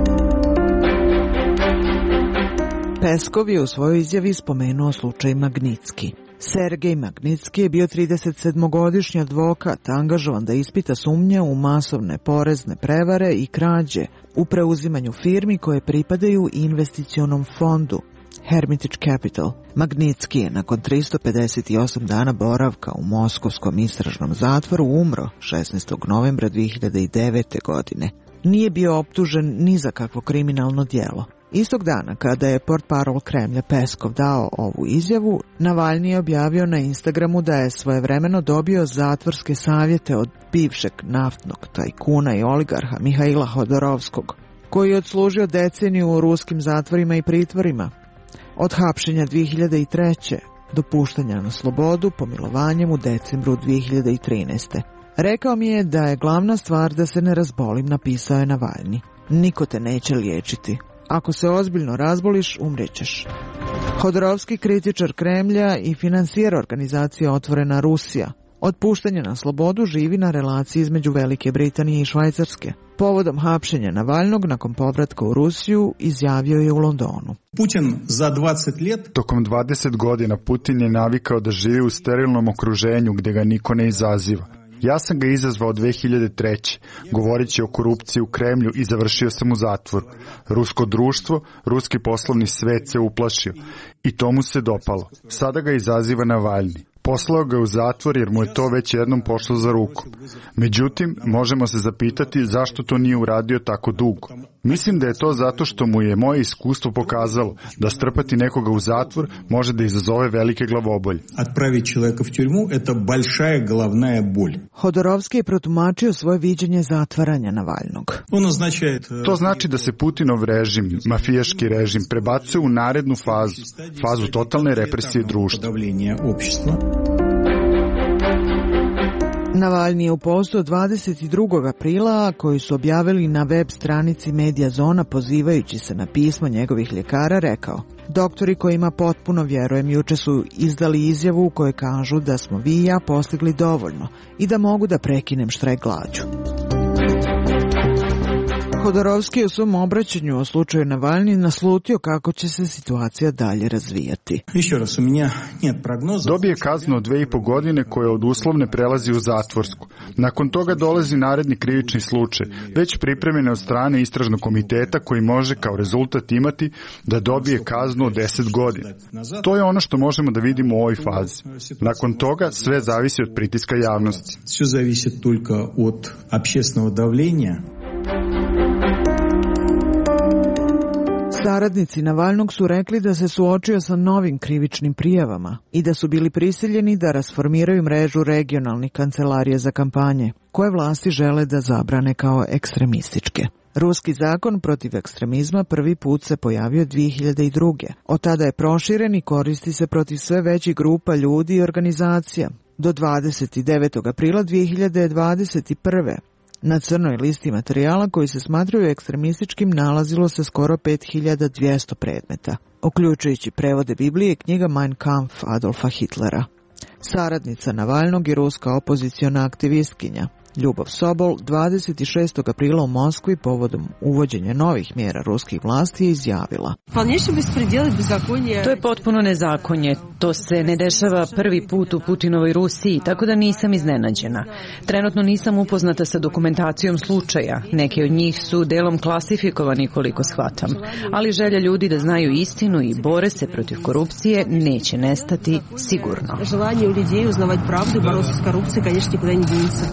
Peskov je u svojoj izjavi spomenuo slučaj Magnitski. Sergej Magnitski je bio tridesetsedmogodišnji advokat, angažovan da ispita sumnje u masovne porezne prevare i krađe u preuzimanju firmi koje pripadaju investicionom fondu Hermitage Capital. Magnitski je nakon tristo pedeset osam dana boravka u moskovskom istražnom zatvoru umro šesnaestog novembra dvije hiljade devete. godine. Nije bio optužen ni za kakvo kriminalno djelo. Istog dana, kada je portparol Kremlja Peskov dao ovu izjavu, Navalni je objavio na Instagramu da je svojevremeno dobio zatvorske savjete od bivšeg naftnog tajkuna i oligarha Mihaila Hodorovskog, koji je odslužio deceniju u ruskim zatvorima i pritvorima. Od hapšenja dvije hiljade treće. do puštanja na slobodu pomilovanjem u decembru dvije hiljade trinaeste. Rekao mi je da je glavna stvar da se ne razbolim, napisao je Navalni. Niko te neće liječiti. Ako se ozbiljno razboliš, umrijećeš. Hodorovski, kritičar Kremlja i financijer organizacije Otvorena Rusija, Od puštanja na slobodu živi na relaciji između Velike Britanije i Švajcarske. Povodom hapšenja Navalnog nakon povratka u Rusiju izjavio je u Londonu. Putin za dvadeset let... Tokom dvadeset godina Putin je navikao da živi u sterilnom okruženju gdje ga niko ne izaziva. Ja sam ga izazvao dve hiljade treće. govoreći o korupciji u Kremlju i završio sam u zatvoru. Rusko društvo, ruski poslovni svet se uplašio i to mu se dopalo. Sada ga izaziva Navalni. Poslao ga u zatvor jer mu je to već jednom pošlo za rukom. Međutim, možemo se zapitati zašto to nije uradio tako dugo. Mislim da je to zato što mu je moje iskustvo pokazalo da strpati nekoga u zatvor može da izazove velike glavobolje. Отправить человека в тюрьму это большая головная боль. Hodorovski je protumačio svoje viđenje zatvaranja Navalnog. On označает... To znači da se Putinov režim, mafijaški režim, prebacuje u narednu fazu, fazu totalne represije društva. Navalni je u postu od dvadeset drugog aprila koji su objavili na web stranici Media Zona pozivajući se na pismo njegovih ljekara rekao: doktori kojima potpuno vjerujem juče su izdali izjavu u kojoj kažu da smo vi i ja postigli dovoljno i da mogu da prekinem štrajk glađu. Hodorovski je u svom obraćanju o slučaju Navalni naslutio kako će se situacija dalje razvijati. Dobije kaznu od dve i po godine koja od uslovne prelazi u zatvorsku. Nakon toga dolazi naredni krivični slučaj, već pripremljen od strane istražnog komiteta koji može kao rezultat imati da dobije kaznu od deset godina. To je ono što možemo da vidimo u ovoj fazi. Nakon toga sve zavisi od pritiska javnosti. Sve zavisi только od общественного давления. Saradnici Navalnog su rekli da se suočio sa novim krivičnim prijavama i da su bili prisiljeni da rasformiraju mrežu regionalnih kancelarija za kampanje, koje vlasti žele da zabrane kao ekstremističke. Ruski zakon protiv ekstremizma prvi put se pojavio dve hiljade druge. Od tada je proširen i koristi se protiv sve većih grupa ljudi i organizacija. Do dvadeset devetog aprila dve hiljade dvadeset prve. Na crnoj listi materijala koji se smatraju ekstremističkim nalazilo se skoro pet hiljada dvjesto predmeta, uključujući prevode Biblije i knjiga Mein Kampf Adolfa Hitlera. Saradnica Navalnog i ruska opoziciona aktivistkinja Ljubov Sobol dvadeset šestog aprila u Moskvi povodom uvođenja novih mjera ruskih vlasti je izjavila: To je potpuno nezakonje. To se ne dešava prvi put u Putinovoj Rusiji, tako da nisam iznenađena. Trenutno nisam upoznata sa dokumentacijom slučaja. Neki od njih su delom klasifikovani koliko shvatam. Ali želja ljudi da znaju istinu i bore se protiv korupcije neće nestati sigurno. Желание у людей узнавать правду и бороться с коррупцией, конечно, никуда не денется.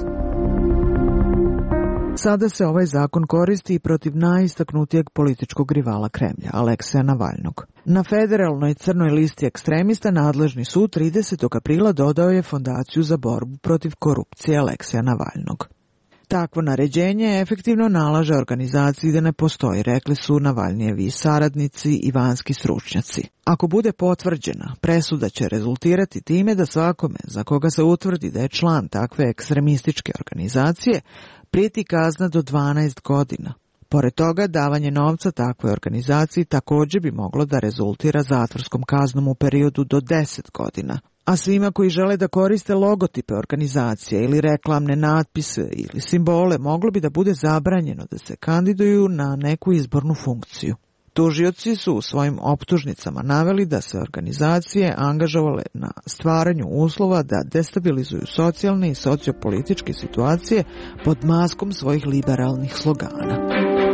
Sada se ovaj zakon koristi i protiv najistaknutijeg političkog rivala Kremlja, Alekseja Navalnog. Na federalnoj crnoj listi ekstremista nadležni sud tridesetog aprila dodao je fondaciju za borbu protiv korupcije Alekseja Navalnog. Takvo naređenje efektivno nalaže organizaciji da ne postoji, rekli su Navalnijevi saradnici i vanjski stručnjaci. Ako bude potvrđena, presuda će rezultirati time da svakome za koga se utvrdi da je član takve ekstremističke organizacije prijeti kazna do dvanaest godina. Pored toga, davanje novca takvoj organizaciji također bi moglo da rezultira zatvorskom kaznom u periodu do deset godina. A svima koji žele da koriste logotipe organizacije ili reklamne natpise ili simbole moglo bi da bude zabranjeno da se kandiduju na neku izbornu funkciju. Tužioci su u svojim optužnicama naveli da se organizacije angažovale na stvaranju uslova da destabilizuju socijalne i sociopolitičke situacije pod maskom svojih liberalnih slogana.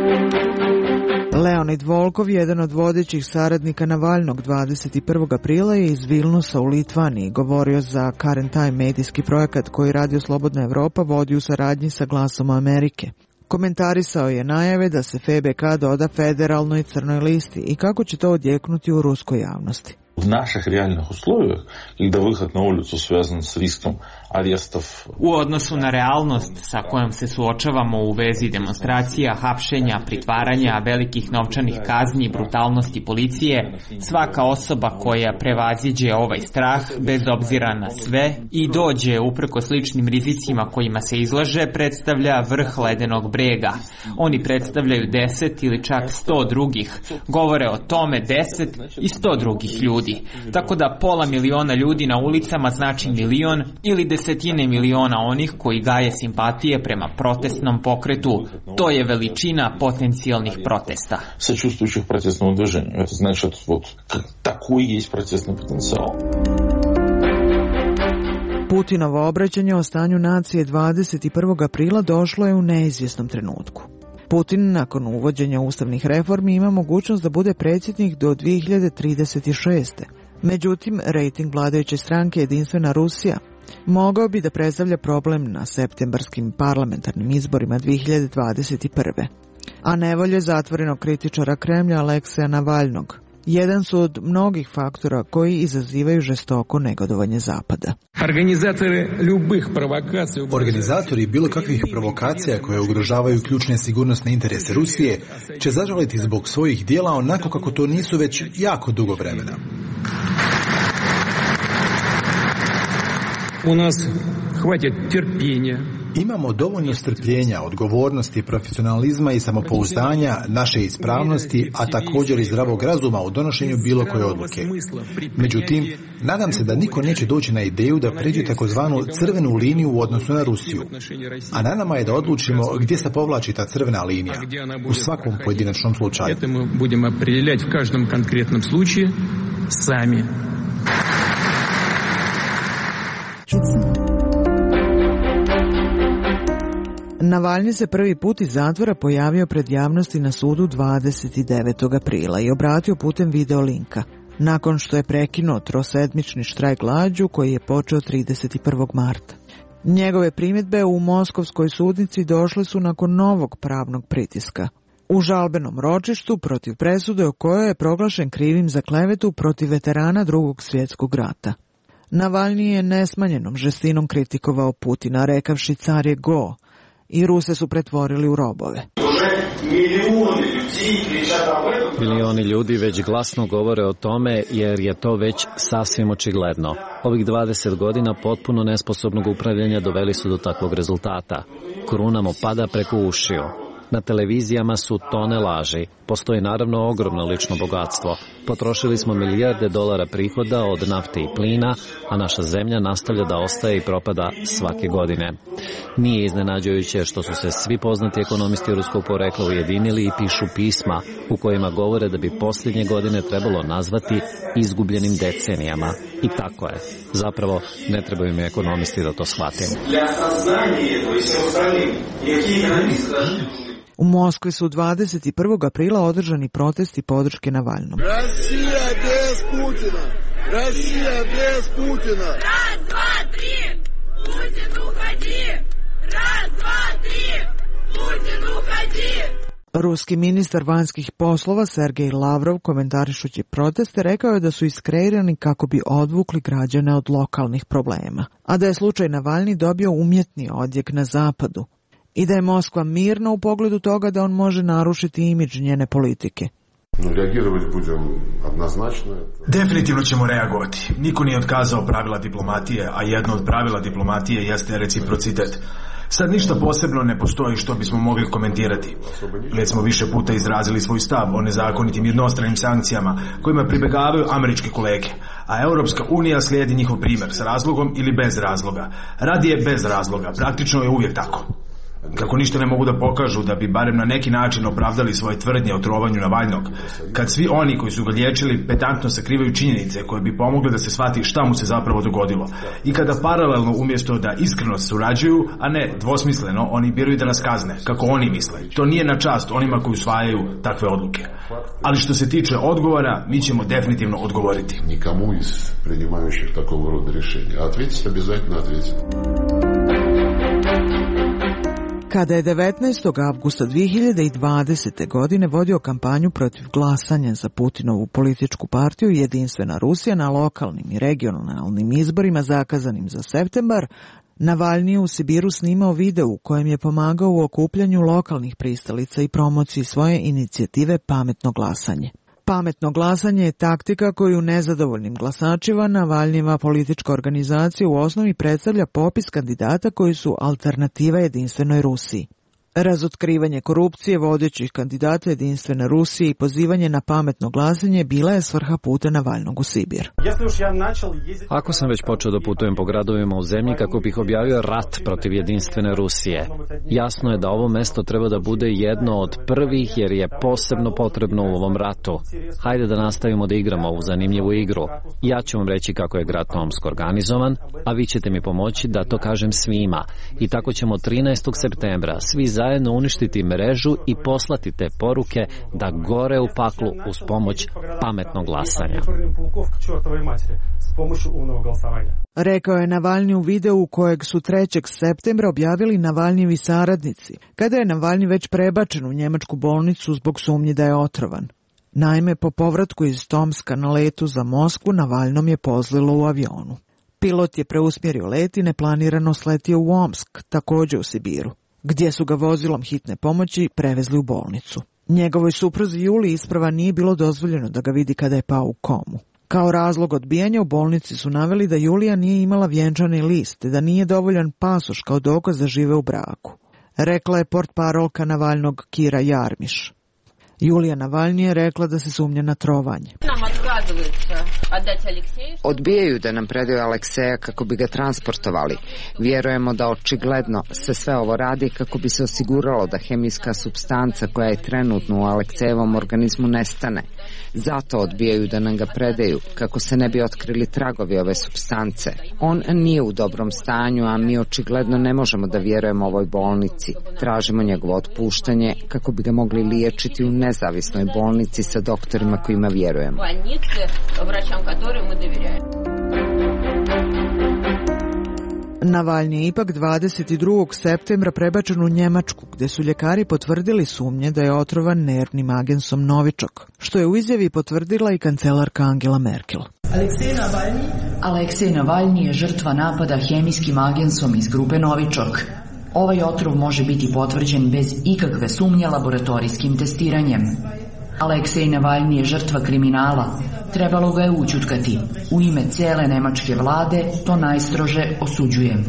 Leonid Volkov, jedan od vodećih saradnika Navalnog, dvadeset prvog aprila je iz Vilnusa u Litvaniji govorio za Current Time medijski projekat koji Radio Slobodna Evropa vodi u saradnji sa Glasom Amerike. Komentarisao je najave da se F B K doda federalnoj crnoj listi i kako će to odjeknuti u ruskoj javnosti. В наших реальных условиях, когда выход на улицу связан с риском арестов. U odnosu na realnost sa kojom se suočavamo u vezi demonstracija, hapšenja, pritvaranja, velikih novčanih kazni, brutalnosti policije, svaka osoba koja prevaziđe ovaj strah, bez obzira na sve, i dođe uprko sličnim rizicima kojima se izlaže, predstavlja vrh ledenog brega. Oni predstavljaju deset ili čak sto drugih. Govore o tome deset i sto drugih ljudi. ljudi. Tako da pola miliona ljudi na ulicama znači milion ili desetine miliona onih koji gaje simpatije prema protestnom pokretu. To je veličina potencijalnih protesta. Сочувствующих протестному движению. Это значит, вот такой есть протестный потенциал. Putinovo obraćanje o stanju nacije dvadeset prvog aprila došlo je u neizvjesnom trenutku. Putin nakon uvođenja ustavnih reformi ima mogućnost da bude predsjednik do dvije hiljade trideset šeste. Međutim, rejting vladajuće stranke Jedinstvena Rusija mogao bi da predstavlja problem na septembarskim parlamentarnim izborima dvije hiljade dvadeset prve. A nevolje zatvorenog kritičara Kremlja Alekseja Navalnog jedan su od mnogih faktora koji izazivaju žestoko negodovanje Zapada. Organizatori bilo kakvih provokacija koje ugrožavaju ključne sigurnosne interese Rusije će zažaliti zbog svojih dijela onako kako to nisu već jako dugo vremena. U nas hvatit terpjenja. Imamo dovoljno strpljenja, odgovornosti, profesionalizma i samopouzdanja, naše ispravnosti, a također i zdravog razuma u donošenju bilo koje odluke. Međutim, nadam se da niko neće doći na ideju da pređe takozvanu crvenu liniju u odnosu na Rusiju. A na nama je da odlučimo gdje se povlači ta crvena linija, u svakom pojedinačnom slučaju. Budemo определять в каждом конкретном случае сами. Navalni se prvi put iz zatvora pojavio pred javnosti na sudu dvadeset devetog aprila i obratio putem video linka, nakon što je prekinuo trosedmični štrajk glađu koji je počeo trideset prvog marta. Njegove primjedbe u moskovskoj sudnici došle su nakon novog pravnog pritiska. U žalbenom ročištu protiv presude o kojoj je proglašen krivim za klevetu protiv veterana Drugog svjetskog rata. Navalni je nesmanjenom žestinom kritikovao Putina, rekavši car je go, i Ruse su pretvorili u robove. Milioni ljudi već glasno govore o tome jer je to već sasvim očigledno. Ovih dvadeset godina potpuno nesposobnog upravljanja doveli su do takvog rezultata. Kruna mu pada preko ušiju. Na televizijama su tone laži. Postoji naravno ogromno lično bogatstvo. Potrošili smo milijarde dolara prihoda od nafte i plina, a naša zemlja nastavlja da ostaje i propada svake godine. Nije iznenađujuće što su se svi poznati ekonomisti ruskog porekla ujedinili i pišu pisma u kojima govore da bi posljednje godine trebalo nazvati izgubljenim decenijama. I tako je. Zapravo, ne trebaju mi ekonomisti da to shvate. U Moskvi su dvadeset prvog aprila održani protesti podrške Navalnom. Rusija bez Putina! Rusija bez Putina! Raz, dva, tri! Putin uhadi! Raz, dva, tri! Putin uhadi! Ruski ministar vanjskih poslova Sergej Lavrov, komentarišući proteste, rekao je da su iskreirani kako bi odvukli građane od lokalnih problema, a da je slučaj Navalni dobio umjetni odjek na zapadu i da je Moskva mirna u pogledu toga da on može narušiti imidž njene politike. Definitivno ćemo reagovati. Niko nije otkazao pravila diplomatije, a jedno od pravila diplomatije jeste reciprocitet. Sad ništa posebno ne postoji što bismo mogli komentirati. Već smo više puta izrazili svoj stav o nezakonitim jednostranim sankcijama kojima pribegavaju američke kolege, a Europska unija slijedi njihov primjer s razlogom ili bez razloga. Radije bez razloga, praktično je uvijek tako. Kako ništa ne mogu da pokažu da bi barem na neki način opravdali svoje tvrdnje o trovanju Navalnog, kad svi oni koji su ga liječili pedantno sakrivaju činjenice koje bi pomogle da se shvati šta mu se zapravo dogodilo, i kada paralelno umjesto da iskreno surađuju, a ne dvosmisleno, oni biraju da nas kazne, kako oni misle. To nije na čast onima koji usvajaju takve odluke. Ali što se tiče odgovora, mi ćemo definitivno odgovoriti. Nikomu iz принимающих такого рода решения. Ответить обязательно ответить. Kada je devetnaestog avgusta dvije hiljade dvadesete. godine vodio kampanju protiv glasanja za Putinovu političku partiju Jedinstvena Rusija na lokalnim i regionalnim izborima zakazanim za septembar, Navalni je u Sibiru snimao video u kojem je pomagao u okupljanju lokalnih pristalica i promociji svoje inicijative Pametno glasanje. Pametno glasanje je taktika koju nezadovoljnim glasačima Navalnjeva politička organizacija u osnovi predstavlja popis kandidata koji su alternativa Jedinstvenoj Rusiji. Razotkrivanje korupcije vodećih kandidata Jedinstvene Rusije i pozivanje na pametno glasanje bila je svrha puta Navalnog u Sibir. Ako sam već počeo da putujem po gradovima u zemlji kako bih objavio rat protiv Jedinstvene Rusije, jasno je da ovo mesto treba da bude jedno od prvih jer je posebno potrebno u ovom ratu. Hajde da nastavimo da igramo ovu zanimljivu igru. Ja ću vam reći kako je grad Tomsk organizovan, a vi ćete mi pomoći da to kažem svima. I tako ćemo trinaestog septembra svi zajedno uništiti mrežu i poslati te poruke da gore u paklu uz pomoć pametnog glasanja. Rekao je Navalni u videu kojeg su trećeg septembra objavili Navalnjevi saradnici, kada je Navalni već prebačen u njemačku bolnicu zbog sumnji da je otrovan. Naime, po povratku iz Tomska na letu za Moskvu, Navalnom je pozlilo u avionu. Pilot je preusmjerio let i neplanirano sletio u Omsk, također u Sibiru, gdje su ga vozilom hitne pomoći prevezli u bolnicu. Njegovoj supruzi Juliji isprava nije bilo dozvoljeno da ga vidi kada je pao u komu. Kao razlog odbijanja u bolnici su naveli da Julija nije imala vjenčani list, te da nije dovoljan pasoš kao dokaz da žive u braku. Rekla je portparolka Navalnog Kira Jarmiš. Julija Navalni je rekla da se sumnja na trovanje. Odbijaju da nam predaju Alekseja kako bi ga transportovali. Vjerujemo da očigledno se sve ovo radi kako bi se osiguralo da hemijska supstanca koja je trenutno u Aleksejevom organizmu nestane. Zato odbijaju da nam ga predaju, kako se ne bi otkrili tragovi ove supstance. On nije u dobrom stanju, a mi očigledno ne možemo da vjerujemo ovoj bolnici. Tražimo njegovo otpuštanje kako bi ga mogli liječiti u nezavisnoj bolnici sa doktorima kojima vjerujemo. Navalni je ipak dvadeset drugog septembra prebačen u Njemačku, gdje su ljekari potvrdili sumnje da je otrovan nervnim agensom Novičok, što je u izjavi potvrdila i kancelarka Angela Merkel. Aleksej Navalni je žrtva napada hemijskim agensom iz grupe Novičok. Ovaj otrov može biti potvrđen bez ikakve sumnje laboratorijskim testiranjem. Aleksej Navalni je žrtva kriminala. Trebalo ga je ućutkati. U ime cijele nemačke vlade to najstrože osuđujem.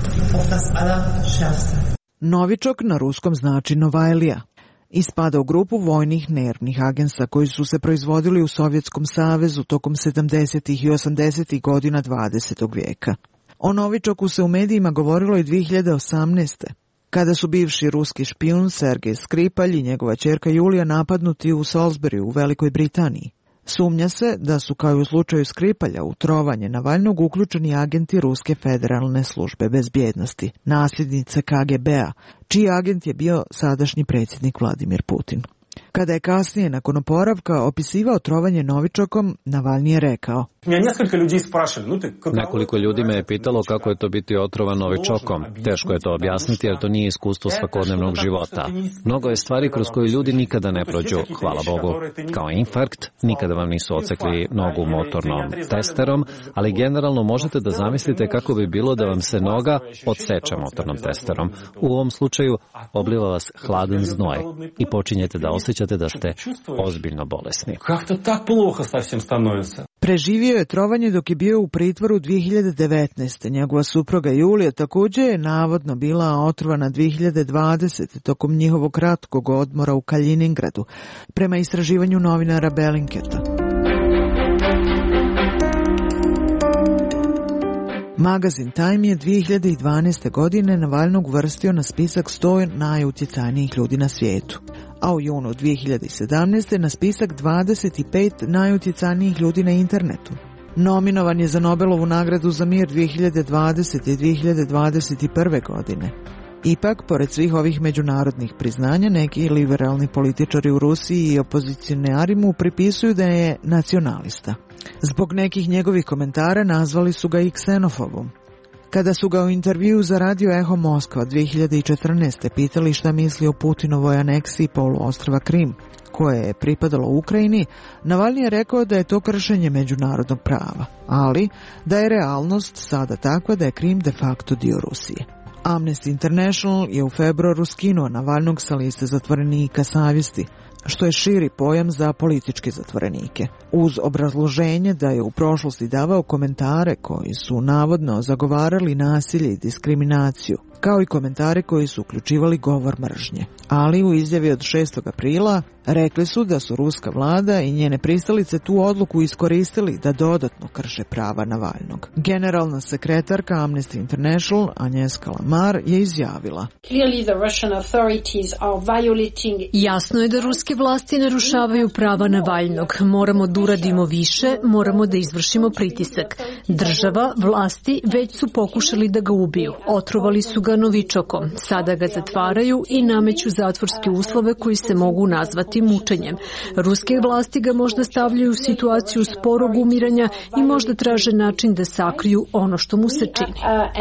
Novičok na ruskom znači Novajlija i spada u grupu vojnih nervnih agensa koji su se proizvodili u Sovjetskom savezu tokom sedamdesetih i osamdesetih godina dvadesetog vijeka. O Novičoku se u medijima govorilo i dvije hiljade osamnaeste. kada su bivši ruski špijun Sergej Skripalj i njegova ćerka Julija napadnuti u Salisburyu u Velikoj Britaniji. Sumnja se da su, kao i u slučaju Skripalja, u trovanje Navalnog uključeni agenti Ruske federalne službe bezbjednosti, nasljednice K G B-a, čiji agent je bio sadašnji predsjednik Vladimir Putin. Kada je kasnije, nakon oporavka, opisivao trovanje Novičokom, Navalni je rekao: Nekoliko ljudi me je pitalo kako je to biti otrovan Novičokom. Teško je to objasniti jer to nije iskustvo svakodnevnog života. Mnogo je stvari kroz koje ljudi nikada ne prođu, hvala Bogu. Kao infarkt, nikada vam nisu odsekli nogu motornom testerom, ali generalno možete da zamislite kako bi bilo da vam se noga odseče motornom testerom. U ovom slučaju obliva vas hladan znoj i počinjete da osjećate da ste ozbiljno bolesni. Preživio je trovanje dok je bio u pritvoru dvije hiljade devetnaeste. Njegova supruga Julija također je navodno bila otrovana dvije hiljade dvadesete tokom njihovog kratkog odmora u Kaliningradu, prema istraživanju novinara Bellinketa. Magazin Time je dvije hiljade dvanaeste. godine Navalnog uvrstio na spisak sto najutjecajnijih ljudi na svijetu, a u junu dvije hiljade sedamnaeste. na spisak dvadeset pet najutjecajnijih ljudi na internetu. Nominovan je za Nobelovu nagradu za mir dvije hiljade dvadesete. i dvije hiljade dvadeset prve. godine. Ipak, pored svih ovih međunarodnih priznanja, neki liberalni političari u Rusiji i opozicionari mu pripisuju da je nacionalista. Zbog nekih njegovih komentara nazvali su ga i ksenofobom. Kada su ga u intervjuu za radio Eho Moskva dvije hiljade četrnaeste. pitali šta misli o Putinovoj aneksiji poluostrva Krim, koje je pripadalo Ukrajini, Navalni je rekao da je to kršenje međunarodnog prava, ali da je realnost sada takva da je Krim de facto dio Rusije. Amnesty International je u februaru skinuo Navalnog sa liste zatvorenika savjesti, što je širi pojam za političke zatvorenike, uz obrazloženje da je u prošlosti davao komentare koji su navodno zagovarali nasilje i diskriminaciju, kao i komentare koji su uključivali govor mržnje. Ali u izjavi od šestog aprila rekli su da su ruska vlada i njene pristalice tu odluku iskoristili da dodatno krše prava Navalnog. Generalna sekretarka Amnesty International Agnieszka Lamar je izjavila: Jasno je da ruske vlasti narušavaju prava Navalnog. Moramo da uradimo više, moramo da izvršimo pritisak. Država, vlasti već su pokušali da ga ubiju. Otrovali su ga novičokom. Sada ga zatvaraju i nameću zatvorske uslove koji se mogu nazvati mučenjem. Ruske vlasti ga možda stavljaju u situaciju sporog umiranja i možda traže način da sakriju ono što mu se čini.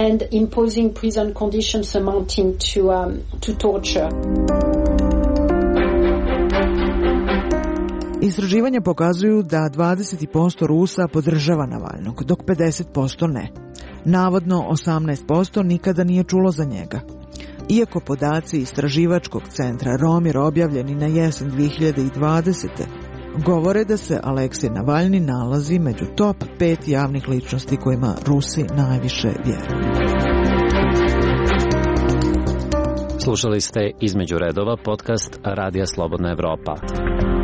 Istraživanja pokazuju da dvadeset posto Rusa podržava Navalnog, dok pedeset posto ne. Navodno osamnaest posto nikada nije čulo za njega. Iako podaci istraživačkog centra Romir objavljeni na jesen dve hiljade dvadesete. govore da se Aleksej Navalni nalazi među top pet javnih ličnosti kojima Rusi najviše vjeruju. Slušali ste Između redova podcast Radija Slobodna Evropa.